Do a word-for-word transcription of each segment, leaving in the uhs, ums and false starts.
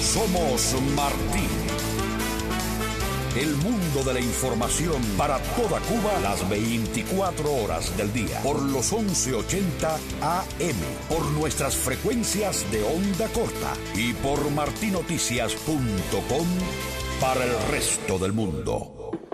Somos Martí. El mundo de la información para toda Cuba las veinticuatro horas del día. Por los once ochenta A M. Por nuestras frecuencias de onda corta. Y por marti noticias punto com para el resto del mundo.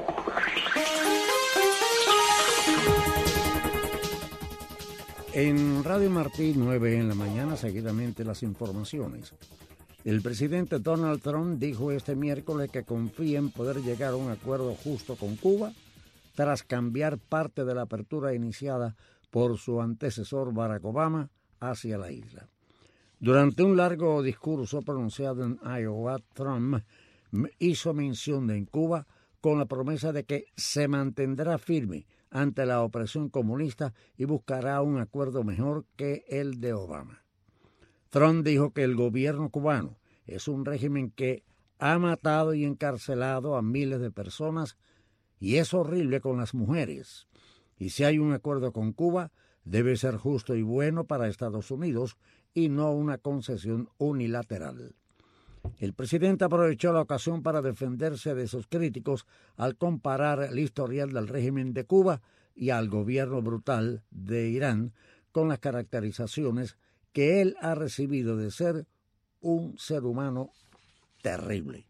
En Radio Martí, nueve en la mañana, seguidamente las informaciones. El presidente Donald Trump dijo este miércoles que confía en poder llegar a un acuerdo justo con Cuba tras cambiar parte de la apertura iniciada por su antecesor Barack Obama hacia la isla. Durante un largo discurso pronunciado en Iowa, Trump hizo mención de en Cuba con la promesa de que se mantendrá firme ante la opresión comunista y buscará un acuerdo mejor que el de Obama. Trump dijo que el gobierno cubano es un régimen que ha matado y encarcelado a miles de personas y es horrible con las mujeres. Y si hay un acuerdo con Cuba, debe ser justo y bueno para Estados Unidos y no una concesión unilateral. El presidente aprovechó la ocasión para defenderse de sus críticos al comparar el historial del régimen de Cuba y al gobierno brutal de Irán con las caracterizaciones que él ha recibido de ser un ser humano terrible.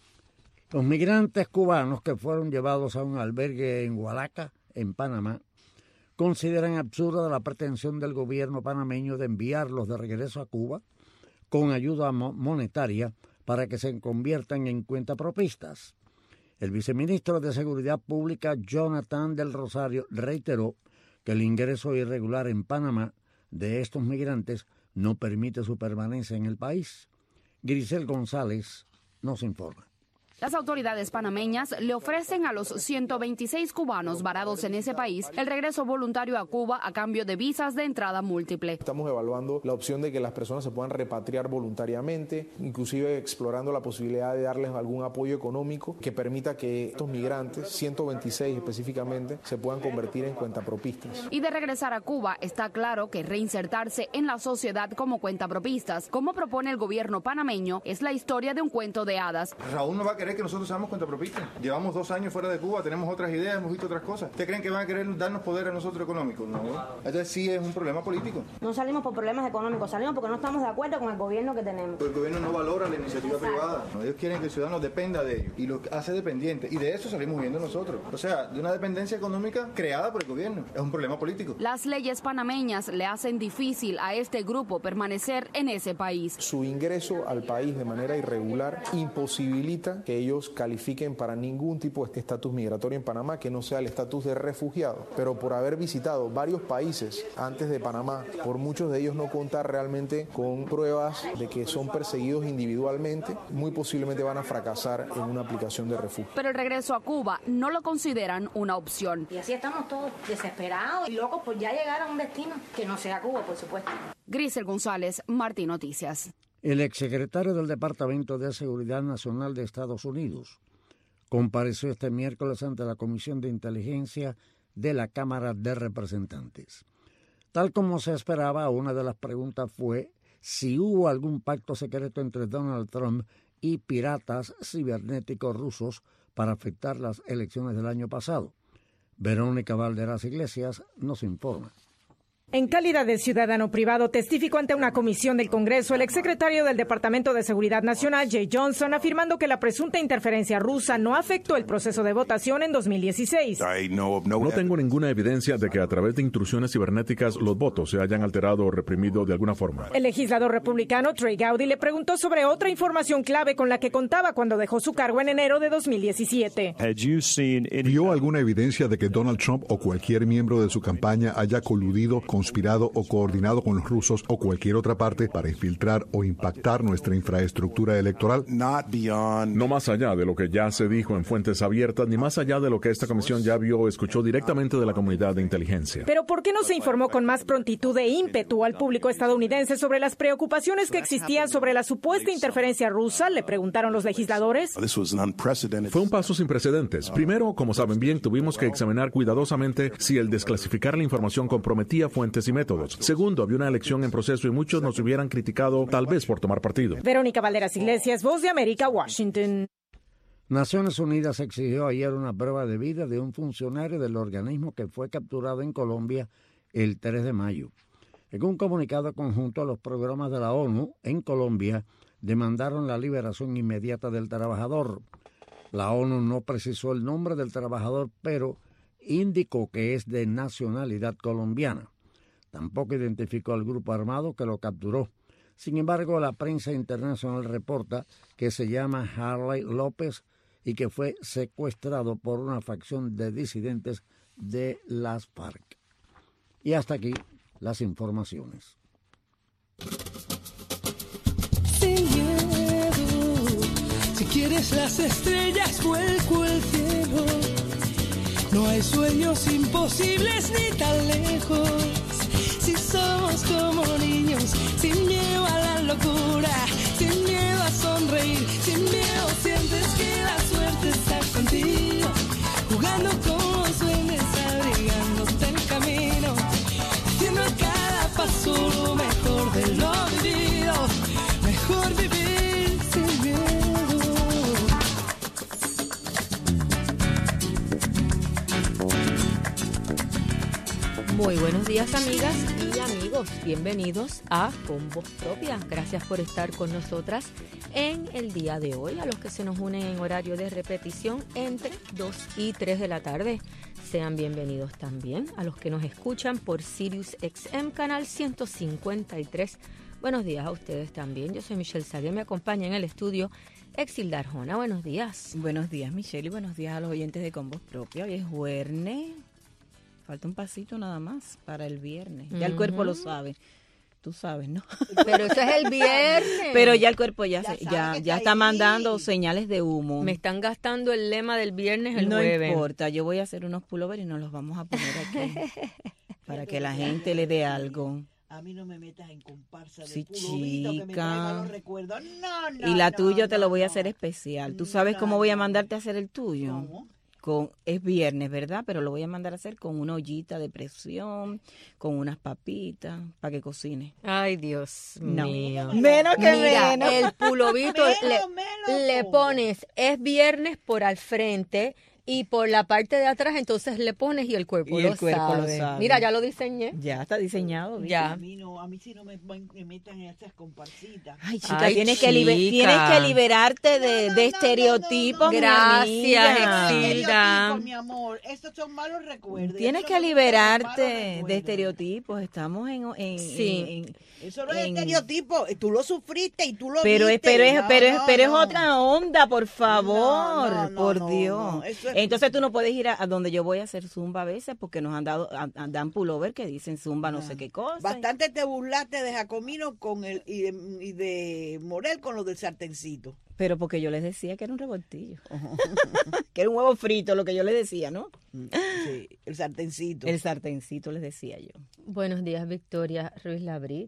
Los migrantes cubanos que fueron llevados a un albergue en Hualaca, en Panamá, consideran absurda la pretensión del gobierno panameño de enviarlos de regreso a Cuba con ayuda monetaria para que se conviertan en cuentapropistas. El viceministro de Seguridad Pública, Jonathan del Rosario, reiteró que el ingreso irregular en Panamá de estos migrantes no permite su permanencia en el país. Grisel González nos informa. Las autoridades panameñas le ofrecen a los ciento veintiséis cubanos varados en ese país el regreso voluntario a Cuba a cambio de visas de entrada múltiple. Estamos evaluando la opción de que las personas se puedan repatriar voluntariamente, inclusive explorando la posibilidad de darles algún apoyo económico que permita que estos migrantes, ciento veintiséis específicamente, se puedan convertir en cuentapropistas. Y de regresar a Cuba, está claro que reinsertarse en la sociedad como cuentapropistas, como propone el gobierno panameño, es la historia de un cuento de hadas. Raúl no va a querer que nosotros seamos cuentapropistas. Llevamos dos años fuera de Cuba, tenemos otras ideas, hemos visto otras cosas. ¿Ustedes creen que van a querer darnos poder a nosotros económicos? No. Entonces sí es un problema político. No salimos por problemas económicos, salimos porque no estamos de acuerdo con el gobierno que tenemos. El gobierno no valora la iniciativa privada. No, ellos quieren que el ciudadano dependa de ellos y lo hace dependiente. Y de eso salimos viendo nosotros. O sea, de una dependencia económica creada por el gobierno. Es un problema político. Las leyes panameñas le hacen difícil a este grupo permanecer en ese país. Su ingreso al país de manera irregular imposibilita que ellos califiquen para ningún tipo de estatus migratorio en Panamá que no sea el estatus de refugiado. Pero por haber visitado varios países antes de Panamá, por muchos de ellos no contar realmente con pruebas de que son perseguidos individualmente, muy posiblemente van a fracasar en una aplicación de refugio. Pero el regreso a Cuba no lo consideran una opción. Y así estamos todos desesperados y locos por ya llegar a un destino que no sea Cuba, por supuesto. Grisel González, Martí Noticias. El exsecretario del Departamento de Seguridad Nacional de Estados Unidos compareció este miércoles ante la Comisión de Inteligencia de la Cámara de Representantes. Tal como se esperaba, una de las preguntas fue si hubo algún pacto secreto entre Donald Trump y piratas cibernéticos rusos para afectar las elecciones del año pasado. Verónica Valderas Iglesias nos informa. En calidad de ciudadano privado, testificó ante una comisión del Congreso el exsecretario del Departamento de Seguridad Nacional, Jay Johnson, afirmando que la presunta interferencia rusa no afectó el proceso de votación en dos mil dieciséis. No tengo ninguna evidencia de que a través de intrusiones cibernéticas los votos se hayan alterado o reprimido de alguna forma. El legislador republicano Trey Gowdy le preguntó sobre otra información clave con la que contaba cuando dejó su cargo en enero de dos mil diecisiete. ¿Vio alguna evidencia de que Donald Trump o cualquier miembro de su campaña haya coludido, conspirado o coordinado con los rusos o cualquier otra parte para infiltrar o impactar nuestra infraestructura electoral? No más allá de lo que ya se dijo en fuentes abiertas, ni más allá de lo que esta comisión ya vio o escuchó directamente de la comunidad de inteligencia. Pero ¿por qué no se informó con más prontitud e ímpetu al público estadounidense sobre las preocupaciones que existían sobre la supuesta interferencia rusa? Le preguntaron los legisladores. Fue un paso sin precedentes. Primero, como saben bien, tuvimos que examinar cuidadosamente si el desclasificar la información comprometía fuentes fuentes y métodos. Segundo, había una elección en proceso y muchos nos hubieran criticado tal vez por tomar partido. Verónica Valderas Iglesias, Voz de América, Washington. Naciones Unidas exigió ayer una prueba de vida de un funcionario del organismo que fue capturado en Colombia el tres de mayo. En un comunicado conjunto, los programas de la ONU en Colombia demandaron la liberación inmediata del trabajador. La ONU no precisó el nombre del trabajador, pero indicó que es de nacionalidad colombiana. Tampoco identificó al grupo armado que lo capturó. Sin embargo, la prensa internacional reporta que se llama Harley López y que fue secuestrado por una facción de disidentes de las FARC. Y hasta aquí las informaciones. Sin miedo, si quieres las estrellas, vuelco el cielo. No hay sueños imposibles ni tan lejos. Si somos como niños, sin miedo a la locura, sin miedo a sonreír, sin miedo sientes que la suerte está contigo, jugando con los duendes, abrigándote el camino, haciendo a cada paso lo mejor de lo vivido, mejor vivir sin miedo. Muy buenos días, amigas y amigos. Bienvenidos a Con Voz Propia. Gracias por estar con nosotras en el día de hoy. A los que se nos unen en horario de repetición entre dos y tres de la tarde, sean bienvenidos también. A los que nos escuchan por Sirius X M, canal ciento cincuenta y tres. Buenos días a ustedes también. Yo soy Michelle Sagué. Me acompaña en el estudio Exilda Arjona. Buenos días. Buenos días, Michelle, y buenos días a los oyentes de Con Voz Propia. Hoy es jueves. Falta un pasito nada más para el viernes. Ya uh-huh. El cuerpo lo sabe. Tú sabes, ¿no? Pero eso es el viernes. Pero ya el cuerpo ya ya, se, ya, ya está mandando señales de humo. Me están gastando el lema del viernes el no jueves. No importa, yo voy a hacer unos pullovers y nos los vamos a poner aquí para que la gente le dé algo. A mí no me metas en comparsa de sí, pulovito, chica. Que me trae malos recuerdos. No, no, y la no, tuya no, te lo voy no. a hacer especial. ¿Tú sabes no, cómo voy a mandarte a hacer el tuyo? ¿Cómo? Con, es viernes, ¿verdad? Pero lo voy a mandar a hacer con una ollita de presión, con unas papitas, para que cocine. Ay, Dios no. mío. Menos que Mira, menos. El pulovito menos, le, menos, le pones, es viernes por al frente y por la parte de atrás, entonces le pones y el cuerpo, y lo, el cuerpo sabe. lo sabe. Mira, ya lo diseñé. Ya está diseñado. ¿viste? Ya. A mí no, a mí sí no me, me metan en esas comparsitas. Ay, chica, Ay, tienes, chica. Que liber, tienes que liberarte de, no, no, de no, estereotipos, no, no, no, mi Gracias, amiga. Exilda. Mi amor, estos son malos recuerdos. Tienes Eso que no liberarte de de estereotipos. Estamos en, en, sí. en, en eso no es en, estereotipo, tú lo sufriste y tú lo pero viste. Es, pero es, no, pero es, no, pero no. es otra onda, por favor, No, no, no, por no, Dios. no, eso es... Entonces tú no puedes ir a, a donde yo voy a hacer zumba a veces porque nos han dado, a, a, dan pullover que dicen zumba no, no sé qué cosa. Bastante te burlaste de Jacomino con el y de, y de Morel con lo del sartencito. Pero porque yo les decía que era un revoltillo. Que era un huevo frito, lo que yo les decía, ¿no? Sí, el sartencito. El sartencito les decía yo. Buenos días, Victoria Ruiz Labrit.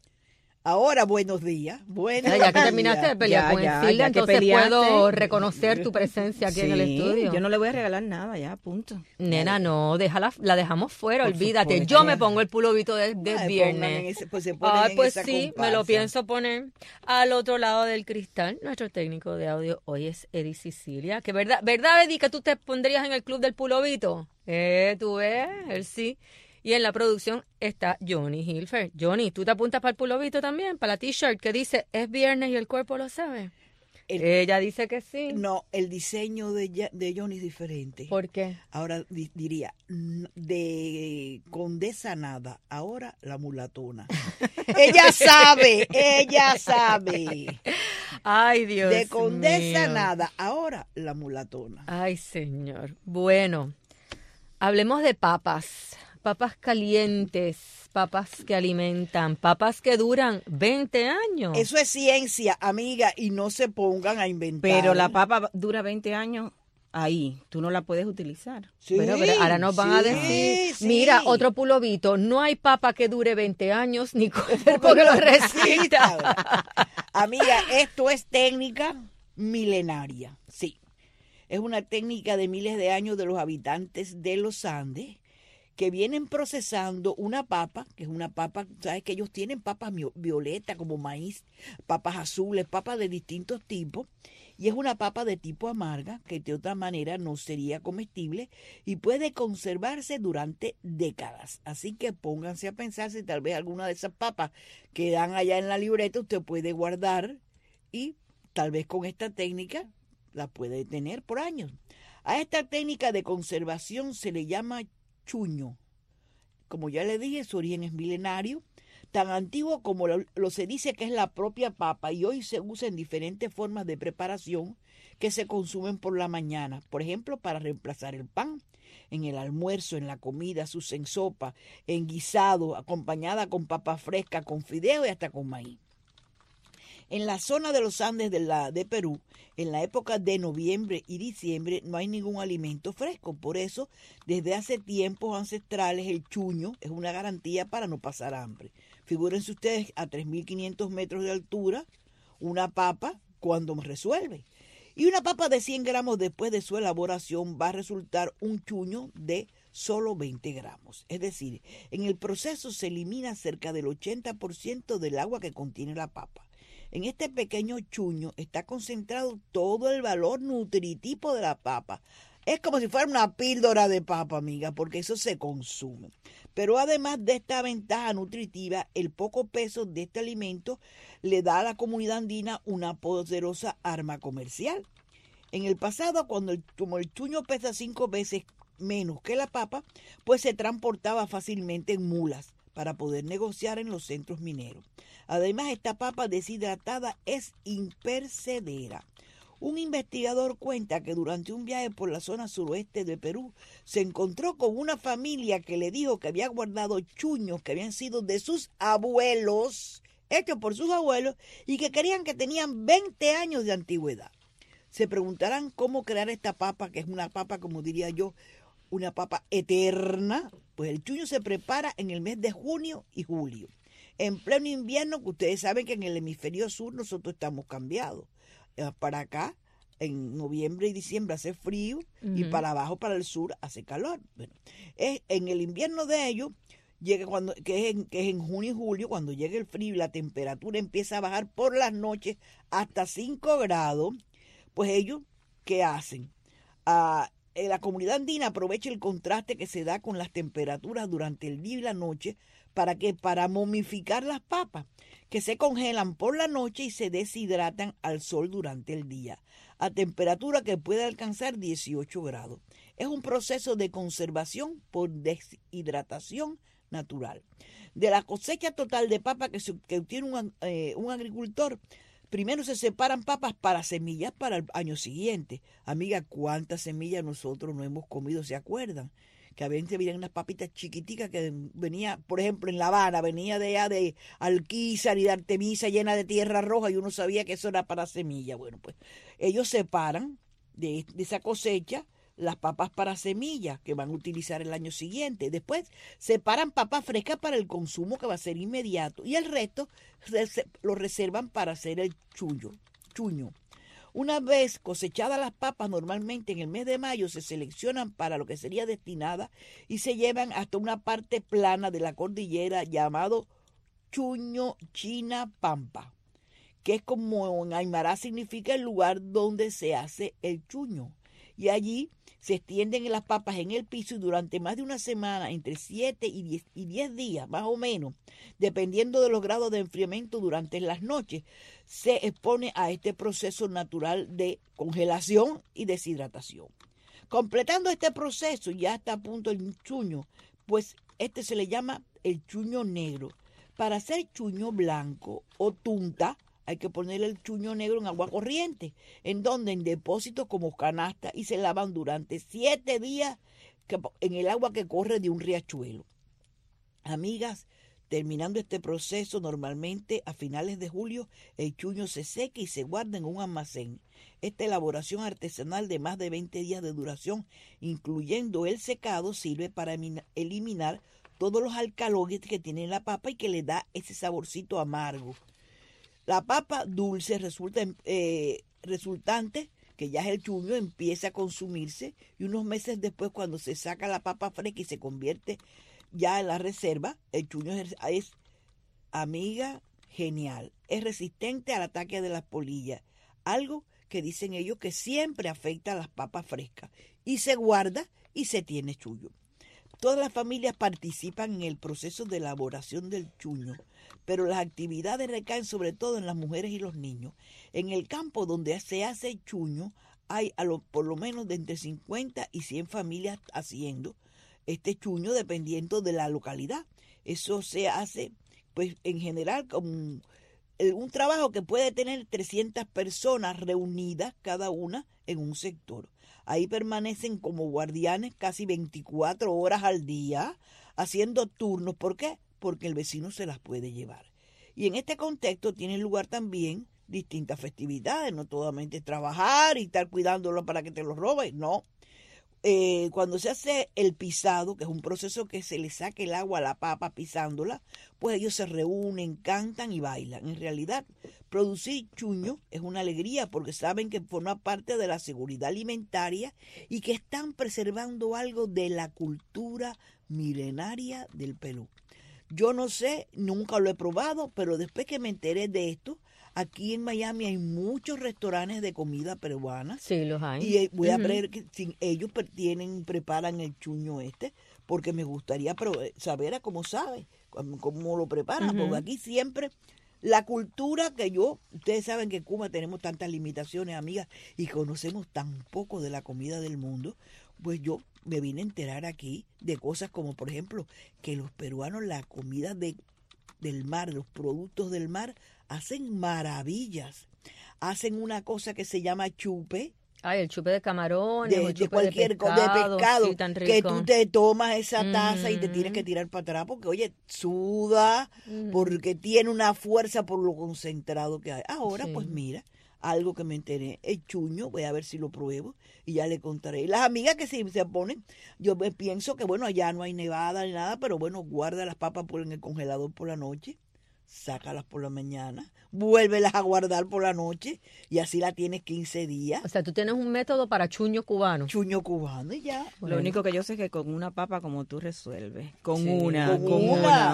Ahora, buenos días. Buenos ya que terminaste de pelear ya, con ya, Exilda, ya que entonces peleaste. puedo reconocer tu presencia aquí sí, en el estudio. Yo no le voy a regalar nada, ya, punto. Nena, no, déjala, la dejamos fuera, Por olvídate. supuesto. Yo me pongo el pulovito de, de Ay, viernes. Ese, pues se ponen Ay, en pues esa sí, comparsa. me lo pienso poner al otro lado del cristal. Nuestro técnico de audio hoy es Eddie Sicilia. Que verdad, ¿verdad, Eddie, que tú te pondrías en el club del pulovito? Eh, tú ves, él sí. Y en la producción está Johnny Hilfer. Johnny, ¿tú te apuntas para el pulovito también? Para la t-shirt que dice, es viernes y el cuerpo lo sabe. El, Ella dice que sí. No, el diseño de, de Johnny es diferente. ¿Por qué? Ahora di, diría, de condesa nada, ahora la mulatona. Ella sabe, ella sabe. Ay, Dios mío. De condesa mío. Nada, ahora la mulatona. Ay, señor. Bueno, hablemos de papas. Papas calientes, papas que alimentan, papas que duran veinte años. Eso es ciencia, amiga, y no se pongan a inventar. Pero la papa dura veinte años ahí, tú no la puedes utilizar. Sí, bueno, pero ahora nos van sí, a decir, sí. Mira, otro pulovito, no hay papa que dure veinte años ni cuerpo que lo resista. Amiga, esto es técnica milenaria, sí. Es una técnica de miles de años de los habitantes de los Andes, que vienen procesando una papa, que es una papa, sabes que ellos tienen papas violetas como maíz, papas azules, papas de distintos tipos, y es una papa de tipo amarga que de otra manera no sería comestible y puede conservarse durante décadas. Así que pónganse a pensar si tal vez alguna de esas papas que dan allá en la libreta usted puede guardar y tal vez con esta técnica la puede tener por años. A esta técnica de conservación se le llama chuño. Como ya le dije, su origen es milenario, tan antiguo como lo, lo se dice que es la propia papa, y hoy se usa en diferentes formas de preparación que se consumen por la mañana, por ejemplo, para reemplazar el pan, en el almuerzo, en la comida, se usa en sopa, en guisado, acompañada con papa fresca, con fideo y hasta con maíz. En la zona de los Andes de, la, de Perú, en la época de noviembre y diciembre, no hay ningún alimento fresco. Por eso, desde hace tiempos ancestrales, el chuño es una garantía para no pasar hambre. Figúrense ustedes a tres mil quinientos metros de altura, una papa cuando resuelve. Y una papa de cien gramos después de su elaboración va a resultar un chuño de solo veinte gramos. Es decir, en el proceso se elimina cerca del ochenta por ciento del agua que contiene la papa. En este pequeño chuño está concentrado todo el valor nutritivo de la papa. Es como si fuera una píldora de papa, amiga, porque eso se consume. Pero además de esta ventaja nutritiva, el poco peso de este alimento le da a la comunidad andina una poderosa arma comercial. En el pasado, cuando el, como el chuño pesa cinco veces menos que la papa, pues se transportaba fácilmente en mulas para poder negociar en los centros mineros. Además, esta papa deshidratada es imperecedera. Un investigador cuenta que durante un viaje por la zona suroeste de Perú se encontró con una familia que le dijo que había guardado chuños que habían sido de sus abuelos, hechos por sus abuelos, y que creían que tenían veinte años de antigüedad. Se preguntarán cómo crear esta papa, que es una papa, como diría yo, una papa eterna. Pues el chuño se prepara en el mes de junio y julio. En pleno invierno, que ustedes saben que en el hemisferio sur nosotros estamos cambiados. Para acá, en noviembre y diciembre hace frío, uh-huh. y para abajo, para el sur, hace calor. Bueno, es, en el invierno de ellos, llega cuando, que, es en, que es en junio y julio, cuando llega el frío y la temperatura empieza a bajar por las noches hasta cinco grados, pues ellos, ¿qué hacen? Ah, la comunidad andina aprovecha el contraste que se da con las temperaturas durante el día y la noche para que para momificar las papas, que se congelan por la noche y se deshidratan al sol durante el día, a temperatura que puede alcanzar dieciocho grados. Es un proceso de conservación por deshidratación natural. De la cosecha total de papa que, se, que obtiene un, eh, un agricultor, primero se separan papas para semillas para el año siguiente. Amiga, ¿cuántas semillas nosotros no hemos comido? ¿Se acuerdan? Que a veces venían unas papitas chiquiticas que venía, por ejemplo, en La Habana, venía de allá de Alquizar y de Artemisa llena de tierra roja y uno sabía que eso era para semilla. Bueno, pues ellos separan de, de esa cosecha las papas para semillas que van a utilizar el año siguiente. Después separan papas frescas para el consumo que va a ser inmediato y el resto lo reservan para hacer el chuño. chuño. Una vez cosechadas las papas, normalmente en el mes de mayo se seleccionan para lo que sería destinada y se llevan hasta una parte plana de la cordillera llamado Chuño China Pampa, que es como en aymara significa el lugar donde se hace el chuño. Y allí se extienden las papas en el piso y durante más de una semana, entre siete y diez días, más o menos, dependiendo de los grados de enfriamiento durante las noches, se expone a este proceso natural de congelación y deshidratación. Completando este proceso, ya está a punto el chuño, pues este se le llama el chuño negro. Para hacer chuño blanco o tunta, hay que poner el chuño negro en agua corriente, en donde en depósitos como canasta y se lavan durante siete días en el agua que corre de un riachuelo. Amigas, terminando este proceso, normalmente a finales de julio el chuño se seca y se guarda en un almacén. Esta elaboración artesanal de más de veinte días de duración, incluyendo el secado, sirve para eliminar todos los alcaloides que tiene la papa y que le da ese saborcito amargo. La papa dulce resulta, eh, resultante que ya es el chuño, empieza a consumirse y unos meses después, cuando se saca la papa fresca y se convierte ya en la reserva, el chuño es, es amiga genial, es resistente al ataque de las polillas, algo que dicen ellos que siempre afecta a las papas frescas, y se guarda y se tiene chuño. Todas las familias participan en el proceso de elaboración del chuño, pero las actividades recaen sobre todo en las mujeres y los niños. En el campo donde se hace chuño hay a lo, por lo menos de entre cincuenta y cien familias haciendo este chuño dependiendo de la localidad. Eso se hace pues en general con un, un trabajo que puede tener trescientas personas reunidas cada una en un sector. Ahí permanecen como guardianes casi veinticuatro horas al día haciendo turnos. ¿Por qué? Porque el vecino se las puede llevar. Y en este contexto tienen lugar también distintas festividades, no solamente trabajar y estar cuidándolo para que te lo roben, no. Eh, cuando se hace el pisado, que es un proceso que se le saque el agua a la papa pisándola, pues ellos se reúnen, cantan y bailan. En realidad, producir chuño es una alegría porque saben que forma parte de la seguridad alimentaria y que están preservando algo de la cultura milenaria del Perú. Yo no sé, nunca lo he probado, pero después que me enteré de esto, aquí en Miami hay muchos restaurantes de comida peruana. Sí, los hay. Y voy a Uh-huh. ver que si ellos tienen, preparan el chuño este, porque me gustaría pero, saber a cómo sabe, cómo, cómo lo preparan, Uh-huh. porque aquí siempre la cultura que yo, ustedes saben que en Cuba tenemos tantas limitaciones, amigas, y conocemos tan poco de la comida del mundo, pues yo me vine a enterar aquí de cosas como, por ejemplo, que los peruanos la comida de, del mar, los productos del mar, hacen maravillas. Hacen una cosa que se llama chupe. Ay, el chupe de camarones, De, o el chupe de cualquier de cosa pescado, de pescado, sí, tan que rico. tú te tomas esa taza Mm. y te tienes que tirar para atrás porque, oye, suda, Mm. porque tiene una fuerza por lo concentrado que hay. Ahora, Sí. pues mira, algo que me enteré, el chuño, voy a ver si lo pruebo y ya le contaré. Y las amigas que se, se ponen, yo me pienso que, bueno, allá no hay nevada ni nada, pero bueno, guarda las papas por en el congelador por la noche, sácalas por la mañana, vuélvelas a guardar por la noche y así la tienes quince días. O sea, tú tienes un método para chuño cubano. Chuño cubano y ya. Lo único que yo sé es que con una papa como tú resuelves. Con Sí, una, con con una. una.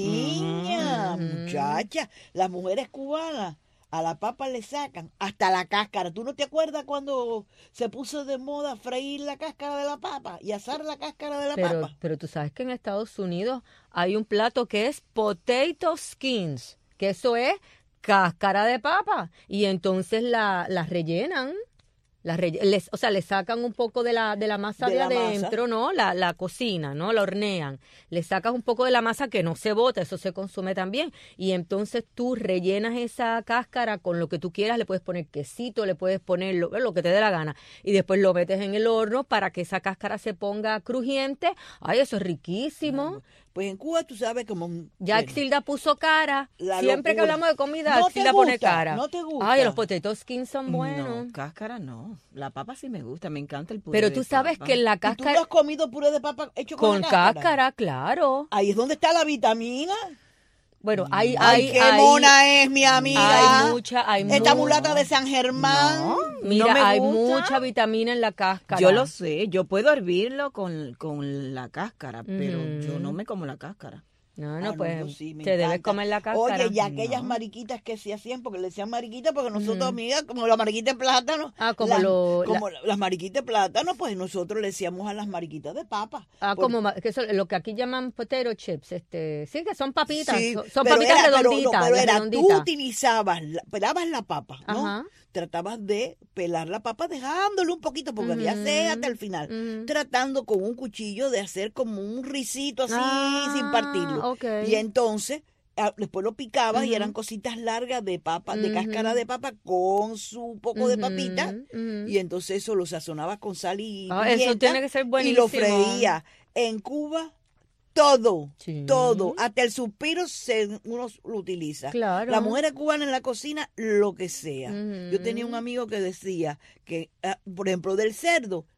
Niña, Ujú. muchacha, las mujeres cubanas a la papa le sacan hasta la cáscara. ¿Tú no te acuerdas cuando se puso de moda freír la cáscara de la papa y asar la cáscara de la Pero, papa? pero tú sabes que en Estados Unidos hay un plato que es potato skins, que eso es cáscara de papa. Y entonces la, la rellenan. La relle- les, o sea, le sacan un poco de la, de la masa De de, la masa. adentro, ¿no? La, la cocina, ¿no? La hornean. Le sacas un poco de la masa que no se bota, eso se consume también. Y entonces tú rellenas esa cáscara con lo que tú quieras, le puedes poner quesito, le puedes poner lo, lo que te dé la gana. Y después lo metes en el horno para que esa cáscara se ponga crujiente. Ay, eso es riquísimo. Pues en Cuba tú sabes como... Ya bueno, Exilda puso cara. La Siempre que locura. hablamos de comida, ¿No te Exilda pone gusta? cara. ¿No te gusta? Ay, los potato skins son buenos. No, cáscara no. La papa sí me gusta, me encanta el puré Pero de tú sabes papa. que la ¿Y tú cáscara... no has comido puré de papa hecho con, Con la cáscara? cáscara, claro. Ahí es donde está la vitamina. Bueno, hay... Ay, hay qué hay- mona es mi amiga. Hay mucha... Hay Esta mu- mulata de San Germán. Mira, no me hay gusta. mucha vitamina en la cáscara. Yo lo sé, yo puedo hervirlo con, con la cáscara, pero Ujú. yo no me como la cáscara. No, Ah, no, no, pues yo sí, me te debes encanta. comer la cáscara. Oye, y aquellas No. mariquitas que se hacían, porque le decían mariquitas, porque nosotros, Ujú. mira, como la mariquita de plátano. Ah, como las, lo- como las mariquitas de plátano, pues nosotros le decíamos a las mariquitas de papa. Ah, Por- como ma- que eso, lo que aquí llaman potato chips, este, sí, que son papitas, Sí, son, son pero papitas era- pero no, redonditas, pero las era, tú redonditas. utilizabas, la- pelabas la papa, ¿no? Ajá. Tratabas de pelar la papa dejándole un poquito, porque había Ujú, sed hasta el final. ujú. Tratando con un cuchillo de hacer como un risito así, Ah, sin partirlo. ok. Y entonces, ah, después lo picabas y Ujú. eran cositas largas de papa, de Ujú. cáscara de papa con su poco de Ujú, papita. ujú. Y entonces eso lo sazonabas con sal y Ah, eso pimienta tiene que ser y buenísimo. lo freía. En Cuba, todo, Sí. todo, hasta el suspiro se, uno lo utiliza. Claro. La mujer cubana en la cocina, lo que sea. Ujú. Yo tenía un amigo que decía que, ah, por ejemplo, del cerdo,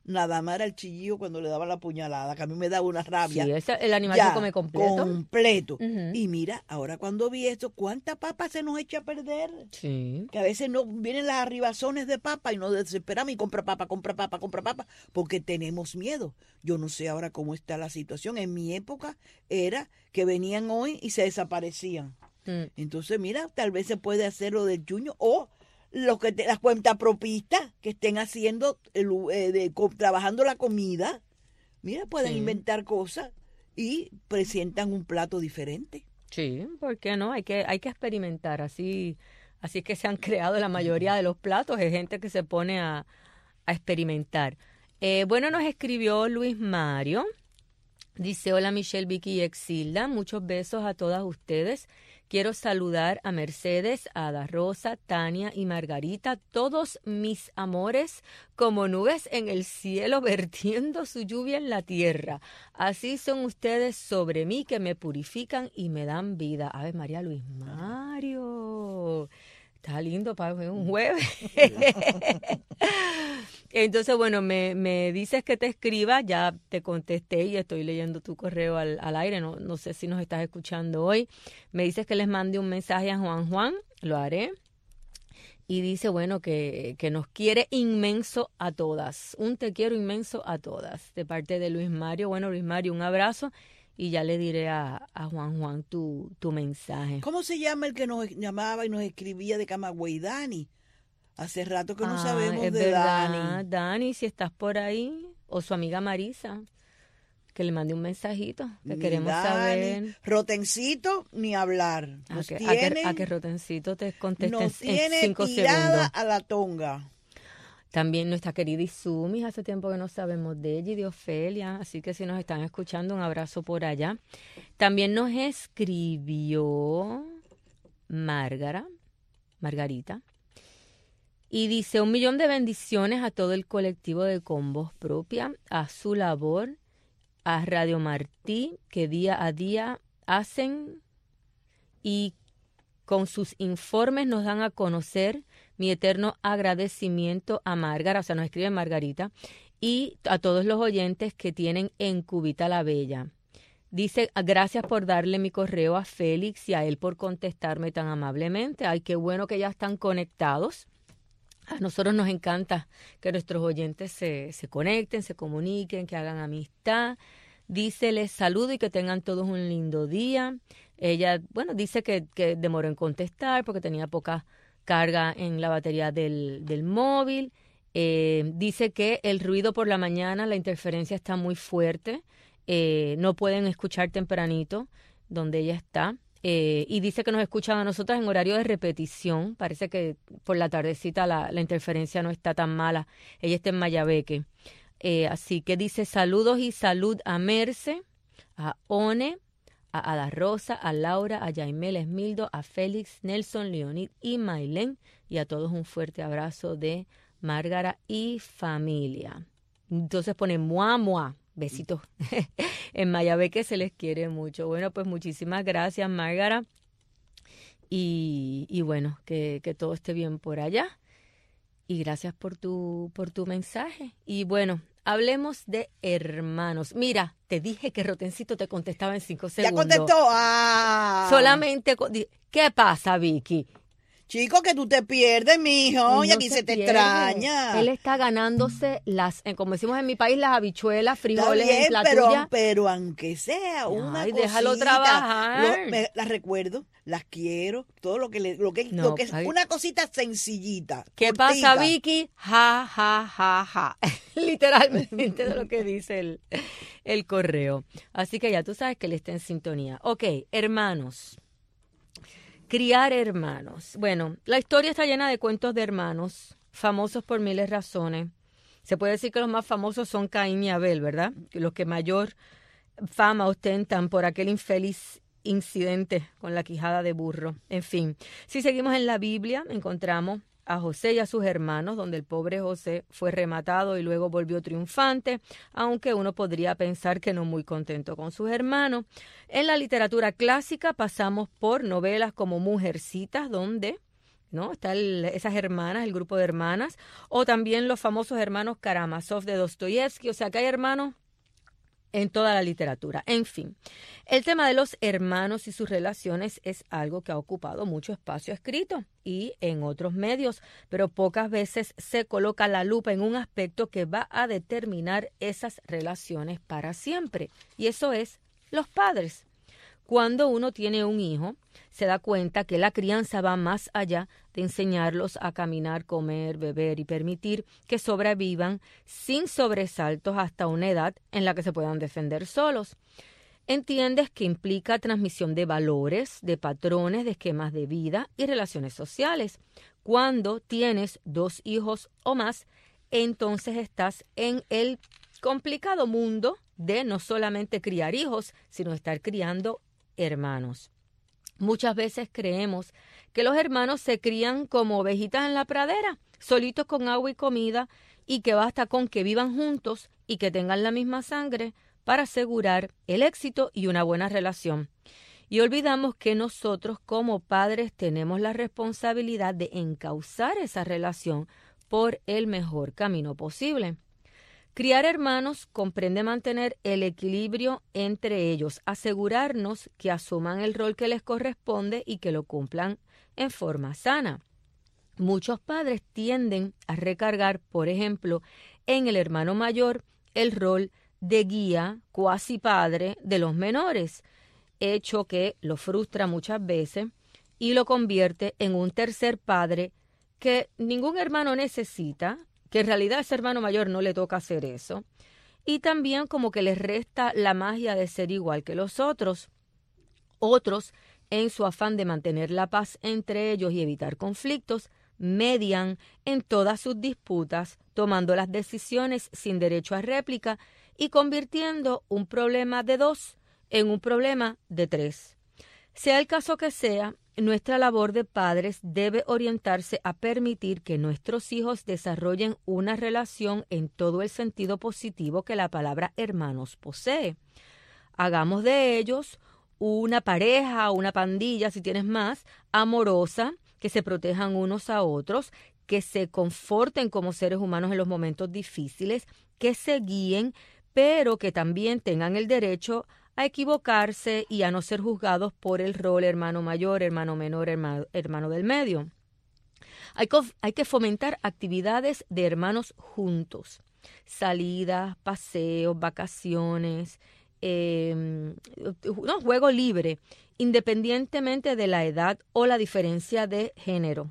nada más era el chillido cuando le daba la puñalada, que a mí me daba una rabia. Sí, ese, el animal ya, se come completo. Completo. Uh-huh. Y mira, ahora cuando vi esto, ¿cuánta papa se nos echa a perder? Sí. Que a veces no vienen las arribazones de papa y nos desesperamos y compra papa, compra papa, compra papa, porque tenemos miedo. Yo no sé ahora cómo está la situación. En mi época era que venían hoy y se desaparecían. Mm. Entonces, mira, tal vez se puede hacer lo del chuño o los que te, las cuentapropistas que estén haciendo, el, eh, de, co, trabajando la comida, mira, pueden sí. inventar cosas y presentan un plato diferente. Sí, ¿por qué no? Hay que, hay que experimentar. Así, así es que se han creado la mayoría de los platos. Hay gente que se pone a, a experimentar. Eh, bueno, nos escribió Luis Mario. Dice, hola Michelle, Vicky y Exilda. Muchos besos a todas ustedes. Quiero saludar a Mercedes, a Ada Rosa, Tania y Margarita, todos mis amores, como nubes en el cielo vertiendo su lluvia en la tierra. Así son ustedes sobre mí que me purifican y me dan vida. A ver, María Luis Mario, está lindo para un jueves. Entonces, bueno, me, me dices que te escriba, ya te contesté y estoy leyendo tu correo al, al aire, no, no sé si nos estás escuchando hoy. Me dices que les mande un mensaje a Juan Juan, lo haré. Y dice, bueno, que, que nos quiere inmenso a todas, un te quiero inmenso a todas, de parte de Luis Mario. Bueno, Luis Mario, un abrazo y ya le diré a, a Juan Juan tu, tu mensaje. ¿Cómo se llama el que nos llamaba y nos escribía de Camagüey? Dani. Hace rato que no ah, sabemos es de verdad, Dani. Dani, si estás por ahí, o su amiga Marisa, que le mande un mensajito, que ni queremos Dani, saber. Rotencito, ni hablar. A Nos que, tiene, a, que, a que Rotencito te conteste nos en, tiene en cinco tirada segundos. A la tonga. También nuestra querida Izumi, hace tiempo que no sabemos de ella, y de Ofelia, así que si nos están escuchando, un abrazo por allá. También nos escribió Márgara, Margarita, y dice, un millón de bendiciones a todo el colectivo de Con Voz Propia, a su labor, a Radio Martí, que día a día hacen y con sus informes nos dan a conocer mi eterno agradecimiento a Márgara, o sea, nos escribe Margarita, y a todos los oyentes que tienen en Cubita la Bella. Dice, gracias por darle mi correo a Félix y a él por contestarme tan amablemente. Ay, qué bueno que ya están conectados. A nosotros nos encanta que nuestros oyentes se, se conecten, se comuniquen, que hagan amistad. Dice, les saludo y que tengan todos un lindo día. Ella, bueno, dice que, que demoró en contestar porque tenía poca carga en la batería del, del móvil. Eh, dice que el ruido por la mañana, la interferencia está muy fuerte. Eh, no pueden escuchar tempranito donde ella está. Eh, y dice que nos escuchan a nosotras en horario de repetición. Parece que por la tardecita la, la interferencia no está tan mala. Ella está en Mayabeque. Eh, así que dice saludos y salud a Merce, a One, a Ada Rosa, a Laura, a Yaimel Esmildo, a Félix, Nelson, Leonid y Mailén. Y a todos un fuerte abrazo de Márgara y familia. Entonces pone mua, mua. Besitos. En Mayabeque se les quiere mucho. Bueno, pues muchísimas gracias, Márgara. Y, y bueno, que, que todo esté bien por allá. Y gracias por tu, por tu mensaje. Y bueno, hablemos de hermanos. Mira, te dije que Rotencito te contestaba en cinco segundos. Ya contestó. Ah. Solamente, ¿qué pasa, Vicky? Chico, que tú te pierdes, mijo, no y aquí se, se te pierde. Extraña. Él está ganándose las, como decimos en mi país, las habichuelas, frijoles bien, en la pero, tuya. Pero aunque sea una Ay, cosita, déjalo trabajar. Lo, me, las recuerdo, las quiero, todo lo que le, lo que, no, lo que es ay. Una cosita sencillita. ¿Qué cortica. Pasa, Vicky? Ja, ja, ja, ja. Literalmente de lo que dice el, el correo. Así que ya tú sabes que él está en sintonía. Ok, hermanos. Criar hermanos. Bueno, la historia está llena de cuentos de hermanos, famosos por miles de razones. Se puede decir que los más famosos son Caín y Abel, ¿verdad? Los que mayor fama ostentan por aquel infeliz incidente con la quijada de burro. En fin, si seguimos en la Biblia, encontramos a José y a sus hermanos, donde el pobre José fue rematado y luego volvió triunfante, aunque uno podría pensar que no muy contento con sus hermanos. En la literatura clásica pasamos por novelas como Mujercitas, donde ¿no? Están esas hermanas, el grupo de hermanas, o también los famosos hermanos Karamazov de Dostoyevsky, o sea que hay hermanos en toda la literatura. En fin, el tema de los hermanos y sus relaciones es algo que ha ocupado mucho espacio escrito y en otros medios, pero pocas veces se coloca la lupa en un aspecto que va a determinar esas relaciones para siempre, y eso es los padres. Cuando uno tiene un hijo, se da cuenta que la crianza va más allá de enseñarlos a caminar, comer, beber y permitir que sobrevivan sin sobresaltos hasta una edad en la que se puedan defender solos. Entiendes que implica transmisión de valores, de patrones, de esquemas de vida y relaciones sociales. Cuando tienes dos hijos o más, entonces estás en el complicado mundo de no solamente criar hijos, sino estar criando hermanos. Muchas veces creemos que los hermanos se crían como ovejitas en la pradera, solitos con agua y comida, y que basta con que vivan juntos y que tengan la misma sangre para asegurar el éxito y una buena relación. Y olvidamos que nosotros como padres tenemos la responsabilidad de encauzar esa relación por el mejor camino posible. Criar hermanos comprende mantener el equilibrio entre ellos, asegurarnos que asuman el rol que les corresponde y que lo cumplan en forma sana. Muchos padres tienden a recargar, por ejemplo, en el hermano mayor el rol de guía cuasi padre de los menores, hecho que lo frustra muchas veces y lo convierte en un tercer padre que ningún hermano necesita, que en realidad a ese hermano mayor no le toca hacer eso, y también como que les resta la magia de ser igual que los otros. Otros, en su afán de mantener la paz entre ellos y evitar conflictos, median en todas sus disputas, tomando las decisiones sin derecho a réplica y convirtiendo un problema de dos en un problema de tres. Sea el caso que sea, nuestra labor de padres debe orientarse a permitir que nuestros hijos desarrollen una relación en todo el sentido positivo que la palabra hermanos posee. Hagamos de ellos una pareja, una pandilla, si tienes más, amorosa, que se protejan unos a otros, que se conforten como seres humanos en los momentos difíciles, que se guíen, pero que también tengan el derecho a equivocarse y a no ser juzgados por el rol hermano mayor, hermano menor, hermano, hermano del medio. Hay, hay que fomentar actividades de hermanos juntos, salidas, paseos, vacaciones, eh, no, juego libre, independientemente de la edad o la diferencia de género.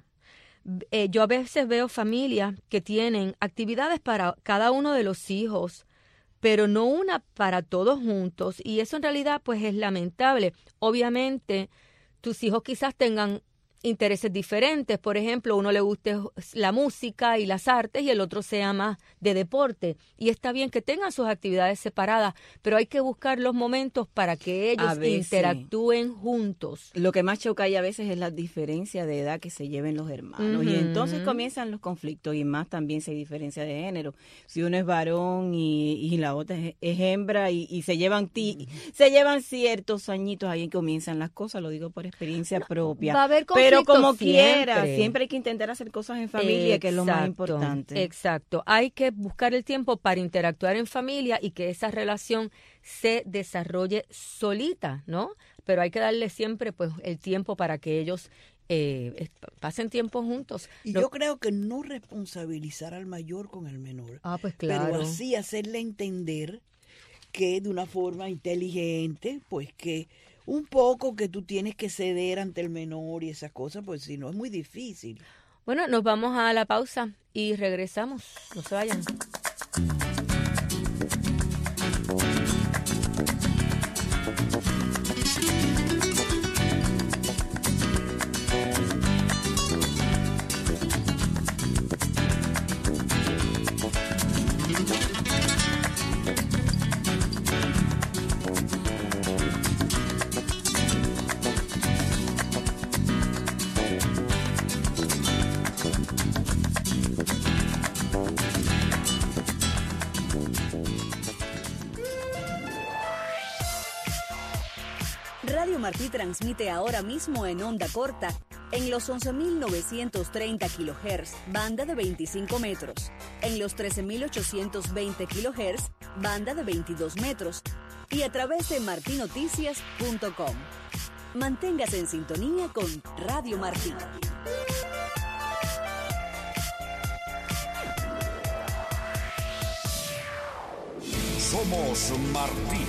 Eh, yo a veces veo familias que tienen actividades para cada uno de los hijos, pero no una para todos juntos, y eso en realidad pues es lamentable. Obviamente tus hijos quizás tengan intereses diferentes, por ejemplo, uno le guste la música y las artes y el otro sea más de deporte, y está bien que tengan sus actividades separadas, pero hay que buscar los momentos para que ellos interactúen juntos. Lo que más choca ahí a veces es la diferencia de edad que se lleven los hermanos, uh-huh. y entonces comienzan los conflictos, y más también si hay diferencia de género. Si uno es varón y, y la otra es, es hembra y, y se llevan ti, uh-huh. se llevan ciertos añitos, ahí comienzan las cosas, lo digo por experiencia no, propia. Va a haber pero como siempre. quiera, siempre hay que intentar hacer cosas en familia, exacto, que es lo más importante. Exacto, hay que buscar el tiempo para interactuar en familia y que esa relación se desarrolle solita, ¿no? Pero hay que darle siempre pues el tiempo para que ellos eh, pasen tiempo juntos. Y Lo... yo creo que no responsabilizar al mayor con el menor. Ah, pues claro. Pero así hacerle entender que de una forma inteligente, pues que un poco que tú tienes que ceder ante el menor y esas cosas, pues si no es muy difícil. Bueno, nos vamos a la pausa y regresamos. No se vayan. Radio Martí transmite ahora mismo en onda corta En los once mil novecientos treinta kilohertz, banda de veinticinco metros. En los trece mil ochocientos veinte kilohertz, banda de veintidós metros. Y a través de martin noticias punto com. Manténgase en sintonía con Radio Martí. Somos Martí.